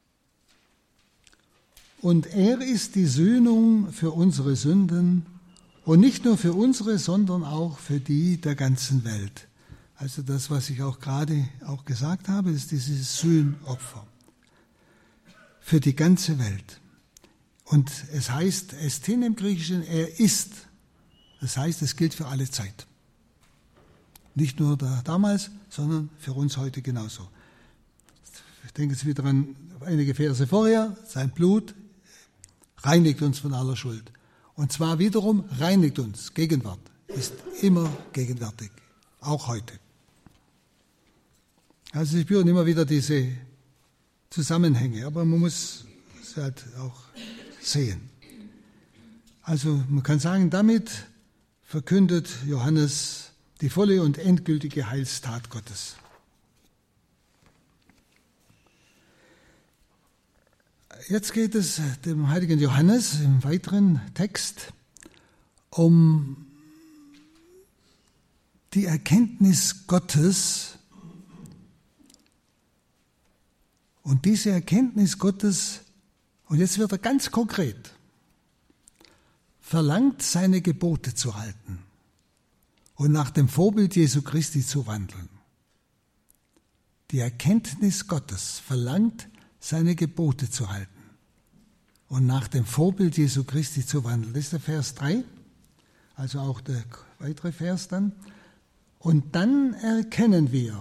[SPEAKER 1] Und er ist die Sühnung für unsere Sünden und nicht nur für unsere, sondern auch für die der ganzen Welt. Also das, was ich auch gerade auch gesagt habe, ist dieses Sühnopfer für die ganze Welt. Und es heißt, Estin im Griechischen, er ist. Das heißt, es gilt für alle Zeit. Nicht nur da, damals, sondern für uns heute genauso. Ich denke jetzt wieder an einige Verse vorher. Sein Blut reinigt uns von aller Schuld. Und zwar wiederum reinigt uns. Gegenwart ist immer gegenwärtig, auch heute. Also Sie spüren immer wieder diese Zusammenhänge, aber man muss es halt auch sehen. Also man kann sagen, damit verkündet Johannes die volle und endgültige Heilstat Gottes. Jetzt geht es dem heiligen Johannes im weiteren Text um die Erkenntnis Gottes. Und diese Erkenntnis Gottes, und jetzt wird er ganz konkret, verlangt, seine Gebote zu halten und nach dem Vorbild Jesu Christi zu wandeln. Die Erkenntnis Gottes verlangt, seine Gebote zu halten und nach dem Vorbild Jesu Christi zu wandeln. Das ist der Vers drei, also auch der weitere Vers dann. Und dann erkennen wir,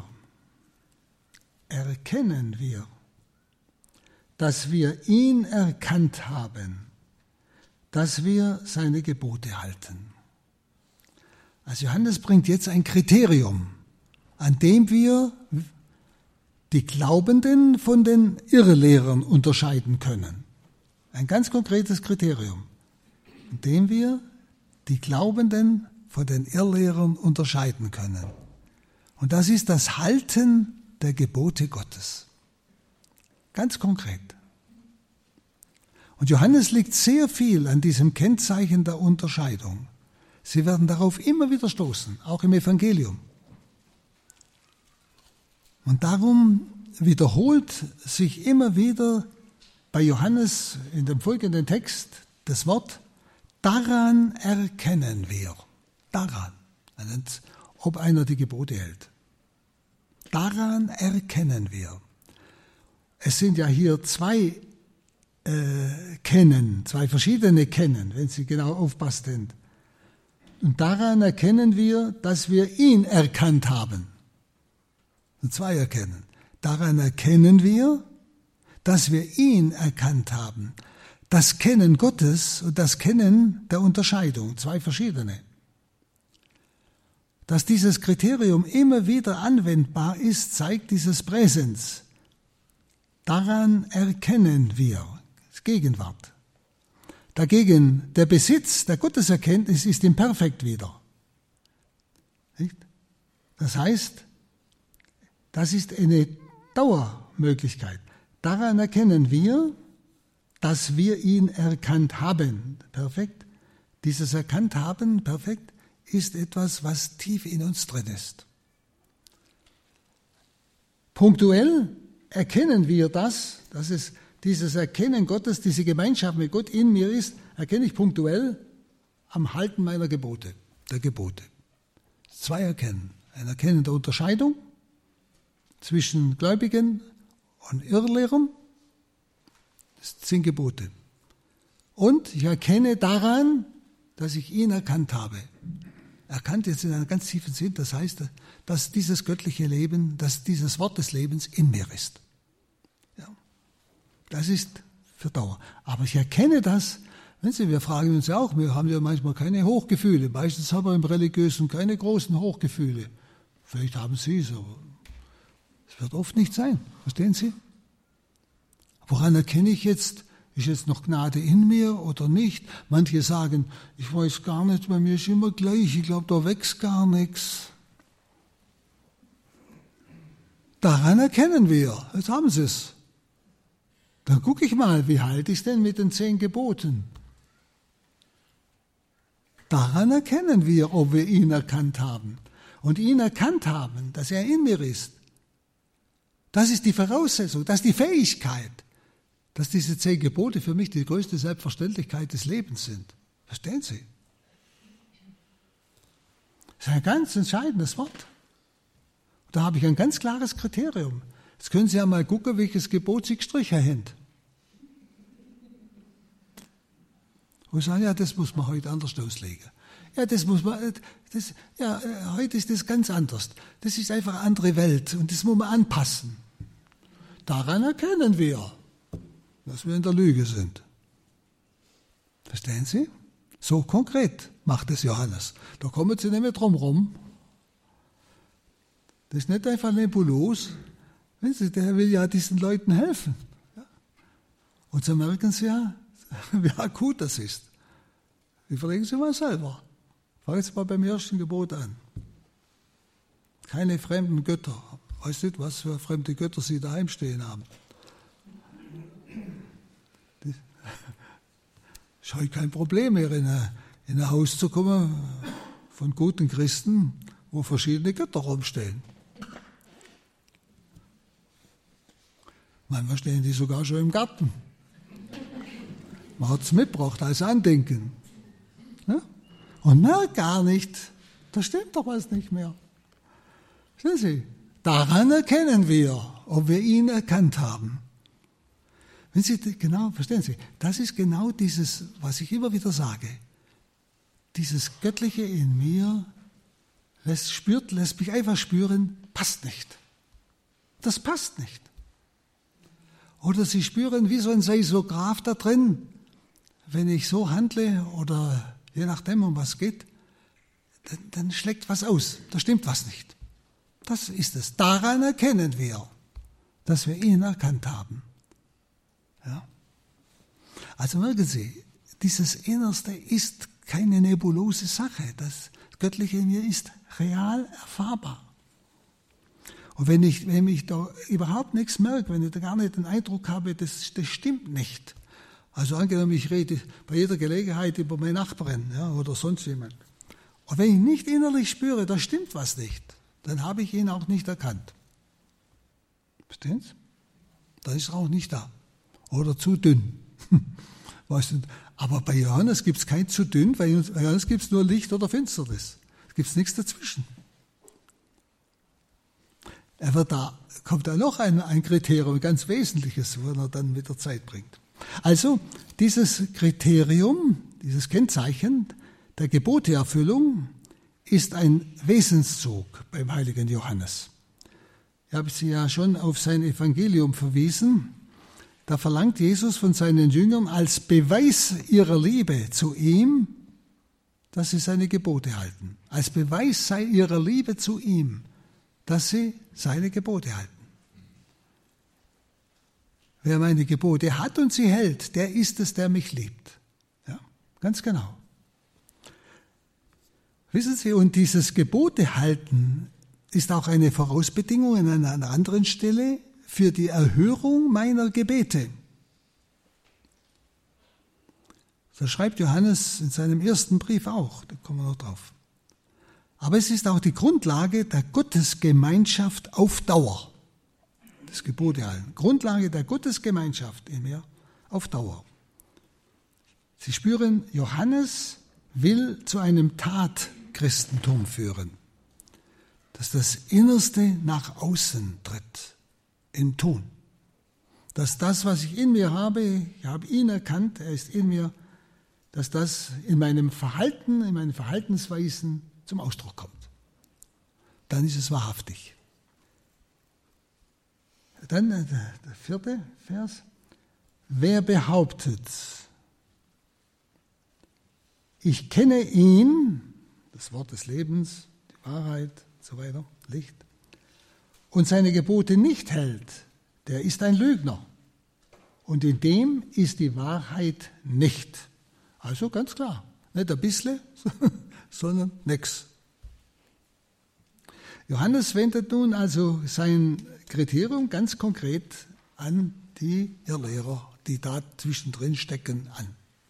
[SPEAKER 1] erkennen wir, dass wir ihn erkannt haben, dass wir seine Gebote halten. Also Johannes bringt jetzt ein Kriterium, an dem wir die Glaubenden von den Irrlehrern unterscheiden können. Ein ganz konkretes Kriterium, an dem wir die Glaubenden von den Irrlehrern unterscheiden können. Und das ist das Halten der Gebote Gottes. Ganz konkret. Und Johannes legt sehr viel an diesem Kennzeichen der Unterscheidung. Sie werden darauf immer wieder stoßen, auch im Evangelium. Und darum wiederholt sich immer wieder bei Johannes in dem folgenden Text das Wort, daran erkennen wir. Daran, ob einer die Gebote hält. Daran erkennen wir. Es sind ja hier zwei äh, Kennen, zwei verschiedene Kennen, wenn Sie genau aufpassen. Und daran erkennen wir, dass wir ihn erkannt haben. Und zwei erkennen. Daran erkennen wir, dass wir ihn erkannt haben. Das Kennen Gottes und das Kennen der Unterscheidung, zwei verschiedene. Dass dieses Kriterium immer wieder anwendbar ist, zeigt dieses Präsens. Daran erkennen wir, das ist Gegenwart. Dagegen der Besitz der Gotteserkenntnis ist imperfekt wieder. Nicht? Das heißt, das ist eine Dauermöglichkeit. Daran erkennen wir, dass wir ihn erkannt haben. Perfekt. Dieses erkannt haben, perfekt, ist etwas, was tief in uns drin ist. Punktuell erkennen wir das, dass es dieses Erkennen Gottes, diese Gemeinschaft mit Gott in mir ist, erkenne ich punktuell am Halten meiner Gebote, der Gebote. Zwei Erkennen. Ein Erkennen der Unterscheidung zwischen Gläubigen und Irrlehrern, das sind Gebote. Und ich erkenne daran, dass ich ihn erkannt habe. erkannt jetzt in einem ganz tiefen Sinn, das heißt, dass dieses göttliche Leben, dass dieses Wort des Lebens in mir ist. Ja. Das ist für Dauer. Aber ich erkenne das, wenn Sie, wir fragen uns ja auch, wir haben ja manchmal keine Hochgefühle, meistens haben wir im Religiösen keine großen Hochgefühle. Vielleicht haben Sie es, aber es wird oft nicht sein, verstehen Sie? Woran erkenne ich jetzt, ist jetzt noch Gnade in mir oder nicht? Manche sagen, ich weiß gar nicht, bei mir ist immer gleich, ich glaube, da wächst gar nichts. Daran erkennen wir, jetzt haben Sie es. Dann gucke ich mal, wie halte ich es denn mit den zehn Geboten? Daran erkennen wir, ob wir ihn erkannt haben. Und ihn erkannt haben, dass er in mir ist. Das ist die Voraussetzung, das ist die Fähigkeit, dass diese zehn Gebote für mich die größte Selbstverständlichkeit des Lebens sind. Verstehen Sie? Das ist ein ganz entscheidendes Wort. Da habe ich ein ganz klares Kriterium. Jetzt können Sie ja mal gucken, welches Gebot Sie gestrichen haben. Und sagen, ja, das muss man heute anders auslegen. Ja, das muss man, das, ja, heute ist das ganz anders. Das ist einfach eine andere Welt und das muss man anpassen. Daran erkennen wir, dass wir in der Lüge sind. Verstehen Sie? So konkret macht es Johannes. Da kommen Sie nicht mehr drum rum. Das ist nicht einfach nebulos. Wenn Sie, der will ja diesen Leuten helfen. Und so merken Sie ja, wie akut das ist. Überlegen Sie mal selber. Fangen Sie mal beim ersten Gebot an. Keine fremden Götter. Weißt du nicht, was für fremde Götter Sie daheim stehen haben? Das ist heute kein Problem mehr, in ein, in ein Haus zu kommen von guten Christen, wo verschiedene Götter rumstehen. Manchmal stehen die sogar schon im Garten. Man hat es mitgebracht als Andenken. Ja? Und merkt gar nicht, da stimmt doch was nicht mehr. Sehen Sie, daran erkennen wir, ob wir ihn erkannt haben. Wenn Sie genau, verstehen Sie, das ist genau dieses, was ich immer wieder sage. Dieses Göttliche in mir lässt, spürt, lässt mich einfach spüren, passt nicht. Das passt nicht. Oder Sie spüren wie so ein Seismograph da drin, wenn ich so handle oder je nachdem, um was geht, dann, dann schlägt was aus, da stimmt was nicht. Das ist es. Daran erkennen wir, dass wir ihn erkannt haben. Ja? Also merken Sie, dieses Innerste ist keine nebulose Sache. Das Göttliche in mir ist real erfahrbar. Und wenn ich, wenn ich da überhaupt nichts merke, wenn ich da gar nicht den Eindruck habe, das, das stimmt nicht. Also angenommen, ich rede bei jeder Gelegenheit über meine Nachbarin, ja, oder sonst jemand. Und wenn ich nicht innerlich spüre, da stimmt was nicht, dann habe ich ihn auch nicht erkannt. Verstehen Sie? Dann ist er auch nicht da. Oder zu dünn. Weißt du? Aber bei Johannes gibt es kein zu dünn, bei Johannes gibt es nur Licht oder Finsternis. Es gibt nichts dazwischen. Er wird da, kommt da noch ein, ein Kriterium, ganz Wesentliches, wo er dann mit der Zeit bringt. Also dieses Kriterium, dieses Kennzeichen der Geboteerfüllung ist ein Wesenszug beim heiligen Johannes. Ich habe Sie ja schon auf sein Evangelium verwiesen. Da verlangt Jesus von seinen Jüngern als Beweis ihrer Liebe zu ihm, dass sie seine Gebote halten. Als Beweis sei ihrer Liebe zu ihm, dass sie seine Gebote halten. Wer meine Gebote hat und sie hält, der ist es, der mich liebt. Ja, ganz genau. Wissen Sie, und dieses Gebote halten ist auch eine Vorausbedingung an einer anderen Stelle für die Erhörung meiner Gebete. Das schreibt Johannes in seinem ersten Brief auch, da kommen wir noch drauf. Aber es ist auch die Grundlage der Gottesgemeinschaft auf Dauer. Das Gebote halten. Grundlage der Gottesgemeinschaft in mir auf Dauer. Sie spüren, Johannes will zu einem Tatchristentum führen, dass das Innerste nach außen tritt, im Tun. Dass das, was ich in mir habe, ich habe ihn erkannt, er ist in mir, dass das in meinem Verhalten, in meinen Verhaltensweisen zum Ausdruck kommt. Dann ist es wahrhaftig. Dann der vierte Vers. Wer behauptet, ich kenne ihn, das Wort des Lebens, die Wahrheit und so weiter, Licht, und seine Gebote nicht hält, der ist ein Lügner. Und in dem ist die Wahrheit nicht. Also ganz klar, nicht ein bisschen, sondern nichts. Johannes wendet nun also sein Kriterium ganz konkret an die Irrlehrer, die da zwischendrin stecken, an.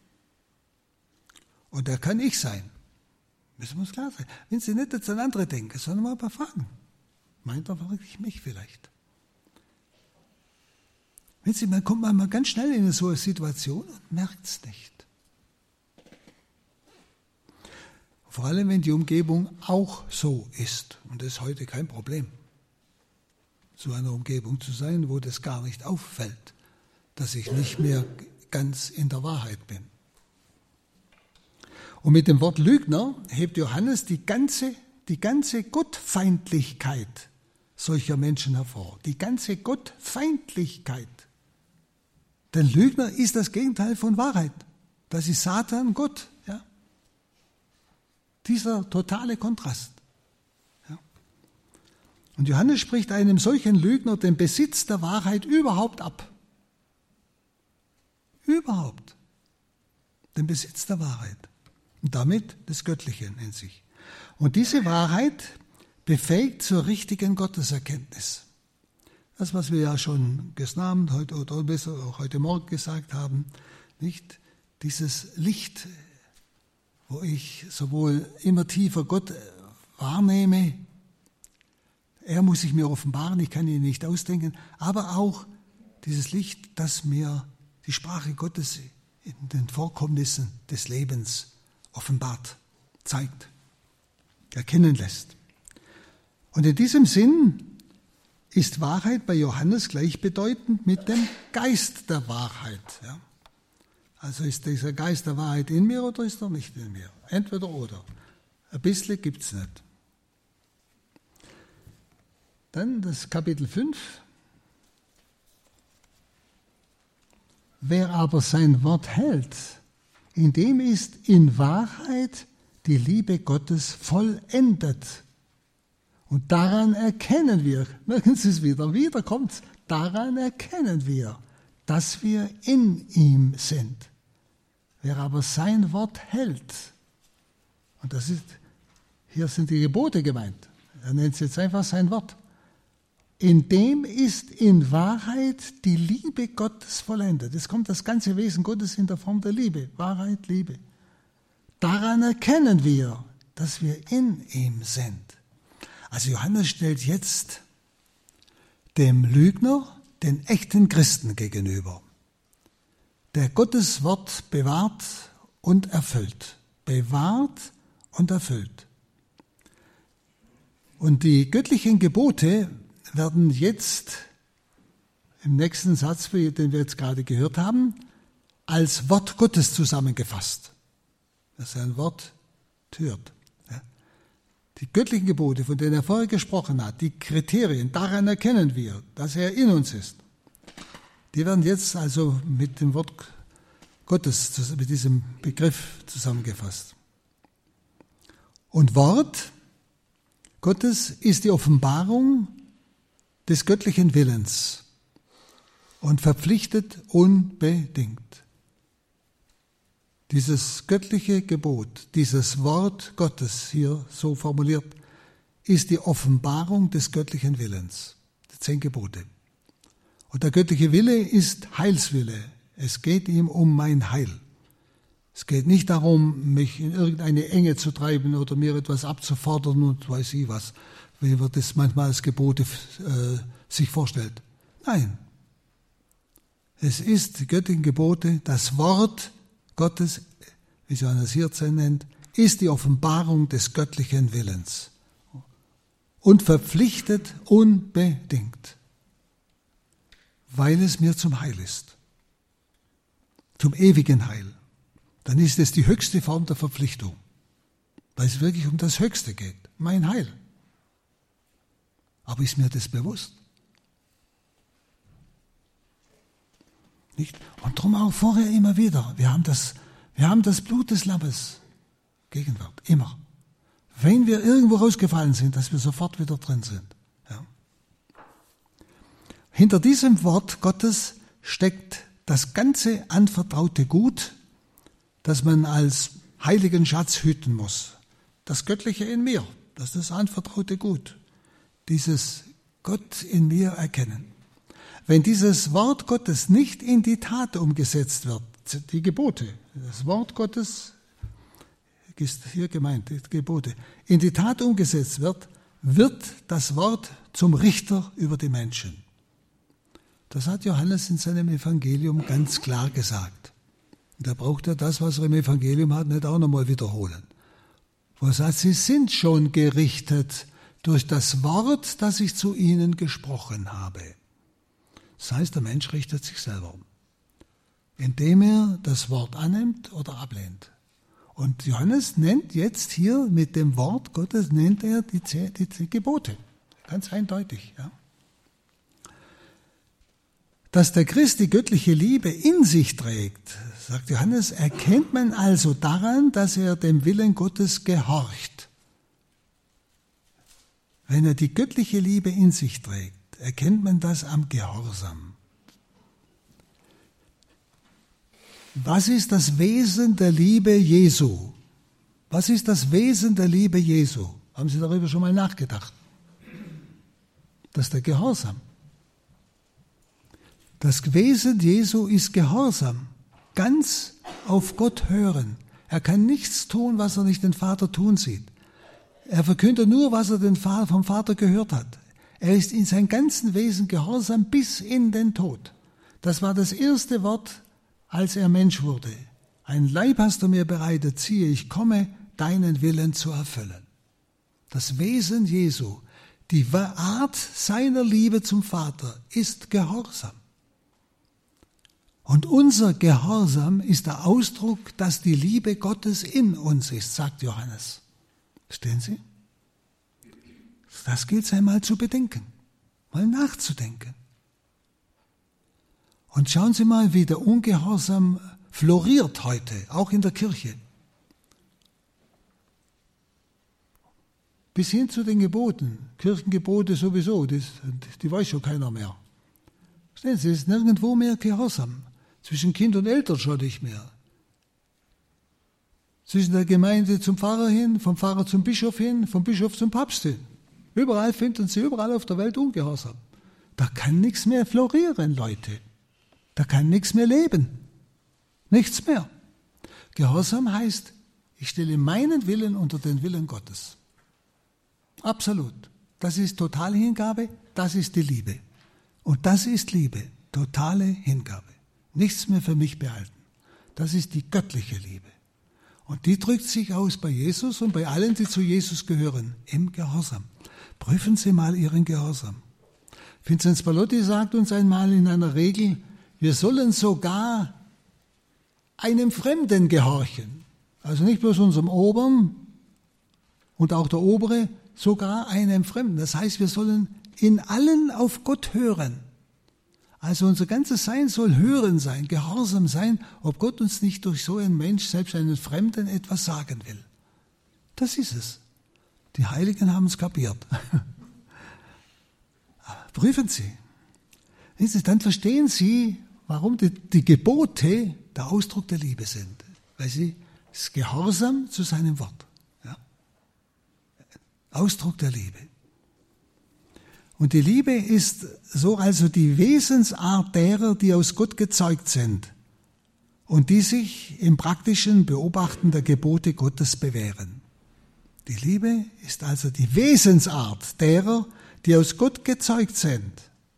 [SPEAKER 1] Und der kann ich sein. Müssen wir uns klar sein. Wenn Sie nicht jetzt an andere denken, sondern mal ein paar Fragen. Meint er wirklich mich vielleicht? Wenn Sie, man kommt manchmal ganz schnell in so eine Situation und merkt es nicht. Vor allem, wenn die Umgebung auch so ist. Und das ist heute kein Problem, so einer Umgebung zu sein, wo das gar nicht auffällt, dass ich nicht mehr ganz in der Wahrheit bin. Und mit dem Wort Lügner hebt Johannes die ganze, die ganze Gottfeindlichkeit solcher Menschen hervor. Die ganze Gottfeindlichkeit. Denn Lügner ist das Gegenteil von Wahrheit. Das ist Satan, Gott. Ja? Dieser totale Kontrast. Ja? Und Johannes spricht einem solchen Lügner den Besitz der Wahrheit überhaupt ab. Überhaupt. Den Besitz der Wahrheit. Und damit des Göttlichen in sich. Und diese Wahrheit befähigt zur richtigen Gotteserkenntnis. Das, was wir ja schon gestern Abend heute, oder besser auch heute Morgen gesagt haben, nicht? Dieses Licht, wo ich sowohl immer tiefer Gott wahrnehme, er muss sich mir offenbaren, ich kann ihn nicht ausdenken, aber auch dieses Licht, das mir die Sprache Gottes in den Vorkommnissen des Lebens offenbart, zeigt, erkennen lässt. Und in diesem Sinn ist Wahrheit bei Johannes gleichbedeutend mit dem Geist der Wahrheit. Ja? Also ist dieser Geist der Wahrheit in mir oder ist er nicht in mir? Entweder oder. Ein bisschen gibt es nicht. Dann das Kapitel fünf. Wer aber sein Wort hält, in dem ist in Wahrheit die Liebe Gottes vollendet. Und daran erkennen wir, merken Sie es wieder, wieder kommt es, daran erkennen wir, dass wir in ihm sind. Wer aber sein Wort hält, und das ist, hier sind die Gebote gemeint, er nennt es jetzt einfach sein Wort, in dem ist in Wahrheit die Liebe Gottes vollendet. Es kommt das ganze Wesen Gottes in der Form der Liebe, Wahrheit, Liebe. Daran erkennen wir, dass wir in ihm sind. Also Johannes stellt jetzt dem Lügner den echten Christen gegenüber, der Gottes Wort bewahrt und erfüllt. Bewahrt und erfüllt. Und die göttlichen Gebote werden jetzt im nächsten Satz, den wir jetzt gerade gehört haben, als Wort Gottes zusammengefasst. Das ist ein Wort, Türt. Die göttlichen Gebote, von denen er vorher gesprochen hat, die Kriterien, daran erkennen wir, dass er in uns ist. Die werden jetzt also mit dem Wort Gottes, mit diesem Begriff zusammengefasst. Und Wort Gottes ist die Offenbarung des göttlichen Willens und verpflichtet unbedingt. Dieses göttliche Gebot, dieses Wort Gottes, hier so formuliert, ist die Offenbarung des göttlichen Willens, die zehn Gebote. Und der göttliche Wille ist Heilswille. Es geht ihm um mein Heil. Es geht nicht darum, mich in irgendeine Enge zu treiben oder mir etwas abzufordern und weiß ich was, wie man das manchmal als Gebote äh, sich vorstellt. Nein. Es ist die göttlichen Gebote, das Wort Gottes, wie Johannes vierzehn nennt, ist die Offenbarung des göttlichen Willens und verpflichtet unbedingt, weil es mir zum Heil ist, zum ewigen Heil. Dann ist es die höchste Form der Verpflichtung. weil es wirklich um das Höchste geht, mein Heil. Aber ist mir das bewusst? Nicht? Und darum auch vorher immer wieder, wir haben das, wir haben das Blut des Lammes, Gegenwart, immer. Wenn wir irgendwo rausgefallen sind, dass wir sofort wieder drin sind. Ja. Hinter diesem Wort Gottes steckt das ganze anvertraute Gut, das man als heiligen Schatz hüten muss. Das Göttliche in mir, das ist das anvertraute Gut. Dieses Gott in mir erkennen. Wenn dieses Wort Gottes nicht in die Tat umgesetzt wird, die Gebote, das Wort Gottes ist hier gemeint, die Gebote, in die Tat umgesetzt wird, wird das Wort zum Richter über die Menschen. Das hat Johannes in seinem Evangelium ganz klar gesagt. Da braucht er das, was er im Evangelium hat, nicht auch nochmal wiederholen. Wo er sagt, sie sind schon gerichtet durch das Wort, das ich zu ihnen gesprochen habe. Das heißt, der Mensch richtet sich selber um, indem er das Wort annimmt oder ablehnt. Und Johannes nennt jetzt hier mit dem Wort Gottes, nennt er die, die, die Gebote. Ganz eindeutig. Ja. Dass der Christ die göttliche Liebe in sich trägt, sagt Johannes, erkennt man also daran, dass er dem Willen Gottes gehorcht. Wenn er die göttliche Liebe in sich trägt, erkennt man das am Gehorsam. Was ist das Wesen der Liebe Jesu? Was ist das Wesen der Liebe Jesu? Haben Sie darüber schon mal nachgedacht? Das ist der Gehorsam. Das Wesen Jesu ist Gehorsam. Ganz auf Gott hören. Er kann nichts tun, was er nicht den Vater tun sieht. Er verkündet nur, was er den Vater, vom Vater gehört hat. Er ist in seinem ganzen Wesen gehorsam bis in den Tod. Das war das erste Wort, als er Mensch wurde. Ein Leib hast du mir bereitet, siehe, ich komme, deinen Willen zu erfüllen. Das Wesen Jesu, die Art seiner Liebe zum Vater ist Gehorsam. Und unser Gehorsam ist der Ausdruck, dass die Liebe Gottes in uns ist, sagt Johannes. Verstehen Sie? Das gilt es einmal zu bedenken, mal nachzudenken. Und schauen Sie mal, wie der Ungehorsam floriert heute, auch in der Kirche. Bis hin zu den Geboten, Kirchengebote sowieso, das, die weiß schon keiner mehr. Verstehen Sie, es ist nirgendwo mehr Gehorsam. Zwischen Kind und Eltern schon nicht mehr. Zwischen der Gemeinde zum Pfarrer hin, vom Pfarrer zum Bischof hin, vom Bischof zum Papst hin. Überall finden Sie überall auf der Welt Ungehorsam. Da kann nichts mehr florieren, Leute. Da kann nichts mehr leben. Nichts mehr. Gehorsam heißt, ich stelle meinen Willen unter den Willen Gottes. Absolut. Das ist totale Hingabe, das ist die Liebe. Und das ist Liebe, totale Hingabe. Nichts mehr für mich behalten. Das ist die göttliche Liebe. Und die drückt sich aus bei Jesus und bei allen, die zu Jesus gehören, im Gehorsam. Prüfen Sie mal Ihren Gehorsam. Vinzenz Pallotti sagt uns einmal in einer Regel, wir sollen sogar einem Fremden gehorchen. Also nicht bloß unserem Oberen und auch der Obere, sogar einem Fremden. Das heißt, wir sollen in allen auf Gott hören. Also unser ganzes Sein soll hören sein, gehorsam sein, ob Gott uns nicht durch so einen Mensch, selbst einen Fremden, etwas sagen will. Das ist es. Die Heiligen haben es kapiert. Prüfen Sie. Dann verstehen Sie, warum die, die Gebote der Ausdruck der Liebe sind. Weil sie ist Gehorsam zu seinem Wort. Ja. Ausdruck der Liebe. Und die Liebe ist so also die Wesensart derer, die aus Gott gezeugt sind und die sich im praktischen Beobachten der Gebote Gottes bewähren. Die Liebe ist also die Wesensart derer, die aus Gott gezeugt sind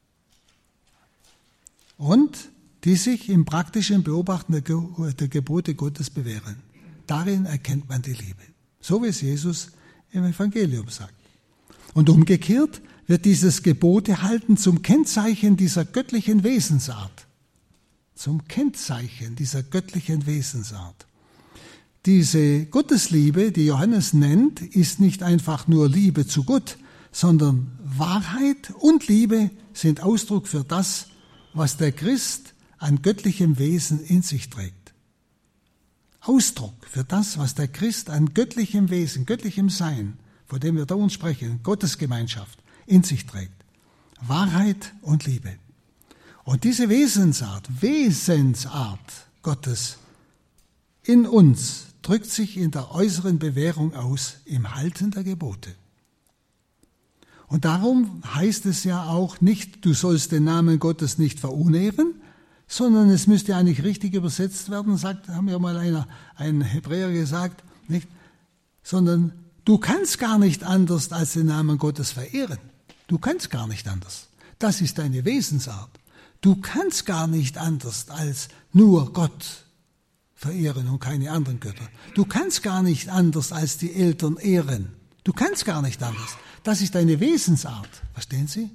[SPEAKER 1] und die sich im praktischen Beobachten der, Ge- der Gebote Gottes bewähren. Darin erkennt man die Liebe, so wie es Jesus im Evangelium sagt. Und umgekehrt wird dieses Gebotehalten zum Kennzeichen dieser göttlichen Wesensart. Zum Kennzeichen dieser göttlichen Wesensart. Diese Gottesliebe, die Johannes nennt, ist nicht einfach nur Liebe zu Gott, sondern Wahrheit und Liebe sind Ausdruck für das, was der Christ an göttlichem Wesen in sich trägt. Ausdruck für das, was der Christ an göttlichem Wesen, göttlichem Sein, von dem wir da uns sprechen, Gottesgemeinschaft, in sich trägt. Wahrheit und Liebe. Und diese Wesensart, Wesensart Gottes in uns drückt sich in der äußeren Bewährung aus, im Halten der Gebote. Und darum heißt es ja auch nicht, du sollst den Namen Gottes nicht verunehren, sondern es müsste eigentlich richtig übersetzt werden, sagt, haben ja mal einer, ein Hebräer gesagt, nicht? Sondern du kannst gar nicht anders als den Namen Gottes verehren. Du kannst gar nicht anders. Das ist deine Wesensart. Du kannst gar nicht anders als nur Gott verehren und keine anderen Götter. Du kannst gar nicht anders als die Eltern ehren. Du kannst gar nicht anders. Das ist deine Wesensart. Verstehen Sie?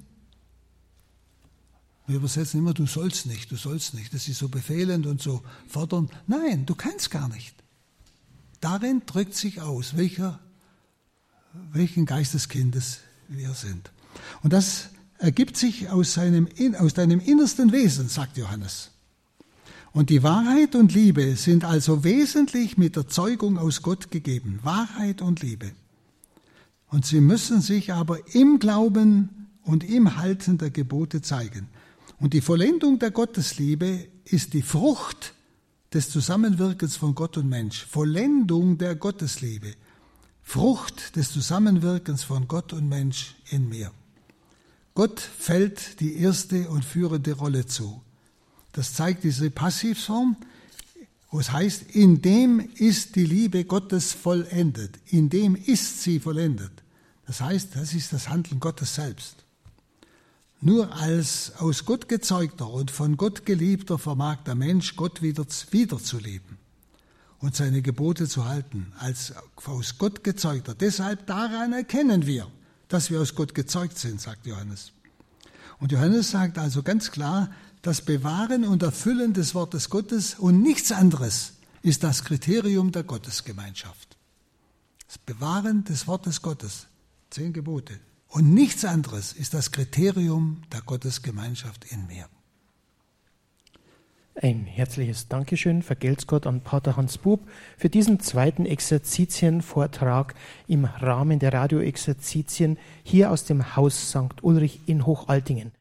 [SPEAKER 1] Wir übersetzen immer, du sollst nicht, du sollst nicht. Das ist so befehlend und so fordernd. Nein, du kannst gar nicht. Darin drückt sich aus, welcher, welchen Geisteskindes wir sind. Und das ergibt sich aus, seinem, aus deinem innersten Wesen, sagt Johannes. Und die Wahrheit und Liebe sind also wesentlich mit der Zeugung aus Gott gegeben. Wahrheit und Liebe. Und sie müssen sich aber im Glauben und im Halten der Gebote zeigen. Und die Vollendung der Gottesliebe ist die Frucht des Zusammenwirkens von Gott und Mensch. Vollendung der Gottesliebe. Frucht des Zusammenwirkens von Gott und Mensch in mir. Gott fällt die erste und führende Rolle zu. Das zeigt diese Passivform, wo es heißt, in dem ist die Liebe Gottes vollendet. In dem ist sie vollendet. Das heißt, das ist das Handeln Gottes selbst. Nur als aus Gott gezeugter und von Gott geliebter vermag der Mensch, Gott wieder, wieder zu lieben und seine Gebote zu halten, als aus Gott gezeugter. Deshalb daran erkennen wir, dass wir aus Gott gezeugt sind, sagt Johannes. Und Johannes sagt also ganz klar, das Bewahren und Erfüllen des Wortes Gottes und nichts anderes ist das Kriterium der Gottesgemeinschaft. Das Bewahren des Wortes Gottes, zehn Gebote, und nichts anderes ist das Kriterium der Gottesgemeinschaft in mir.
[SPEAKER 2] Ein herzliches Dankeschön, vergelt's Gott, an Pater Hans Bub für diesen zweiten Exerzitienvortrag im Rahmen der Radioexerzitien hier aus dem Haus Sankt Ulrich in Hochaltingen.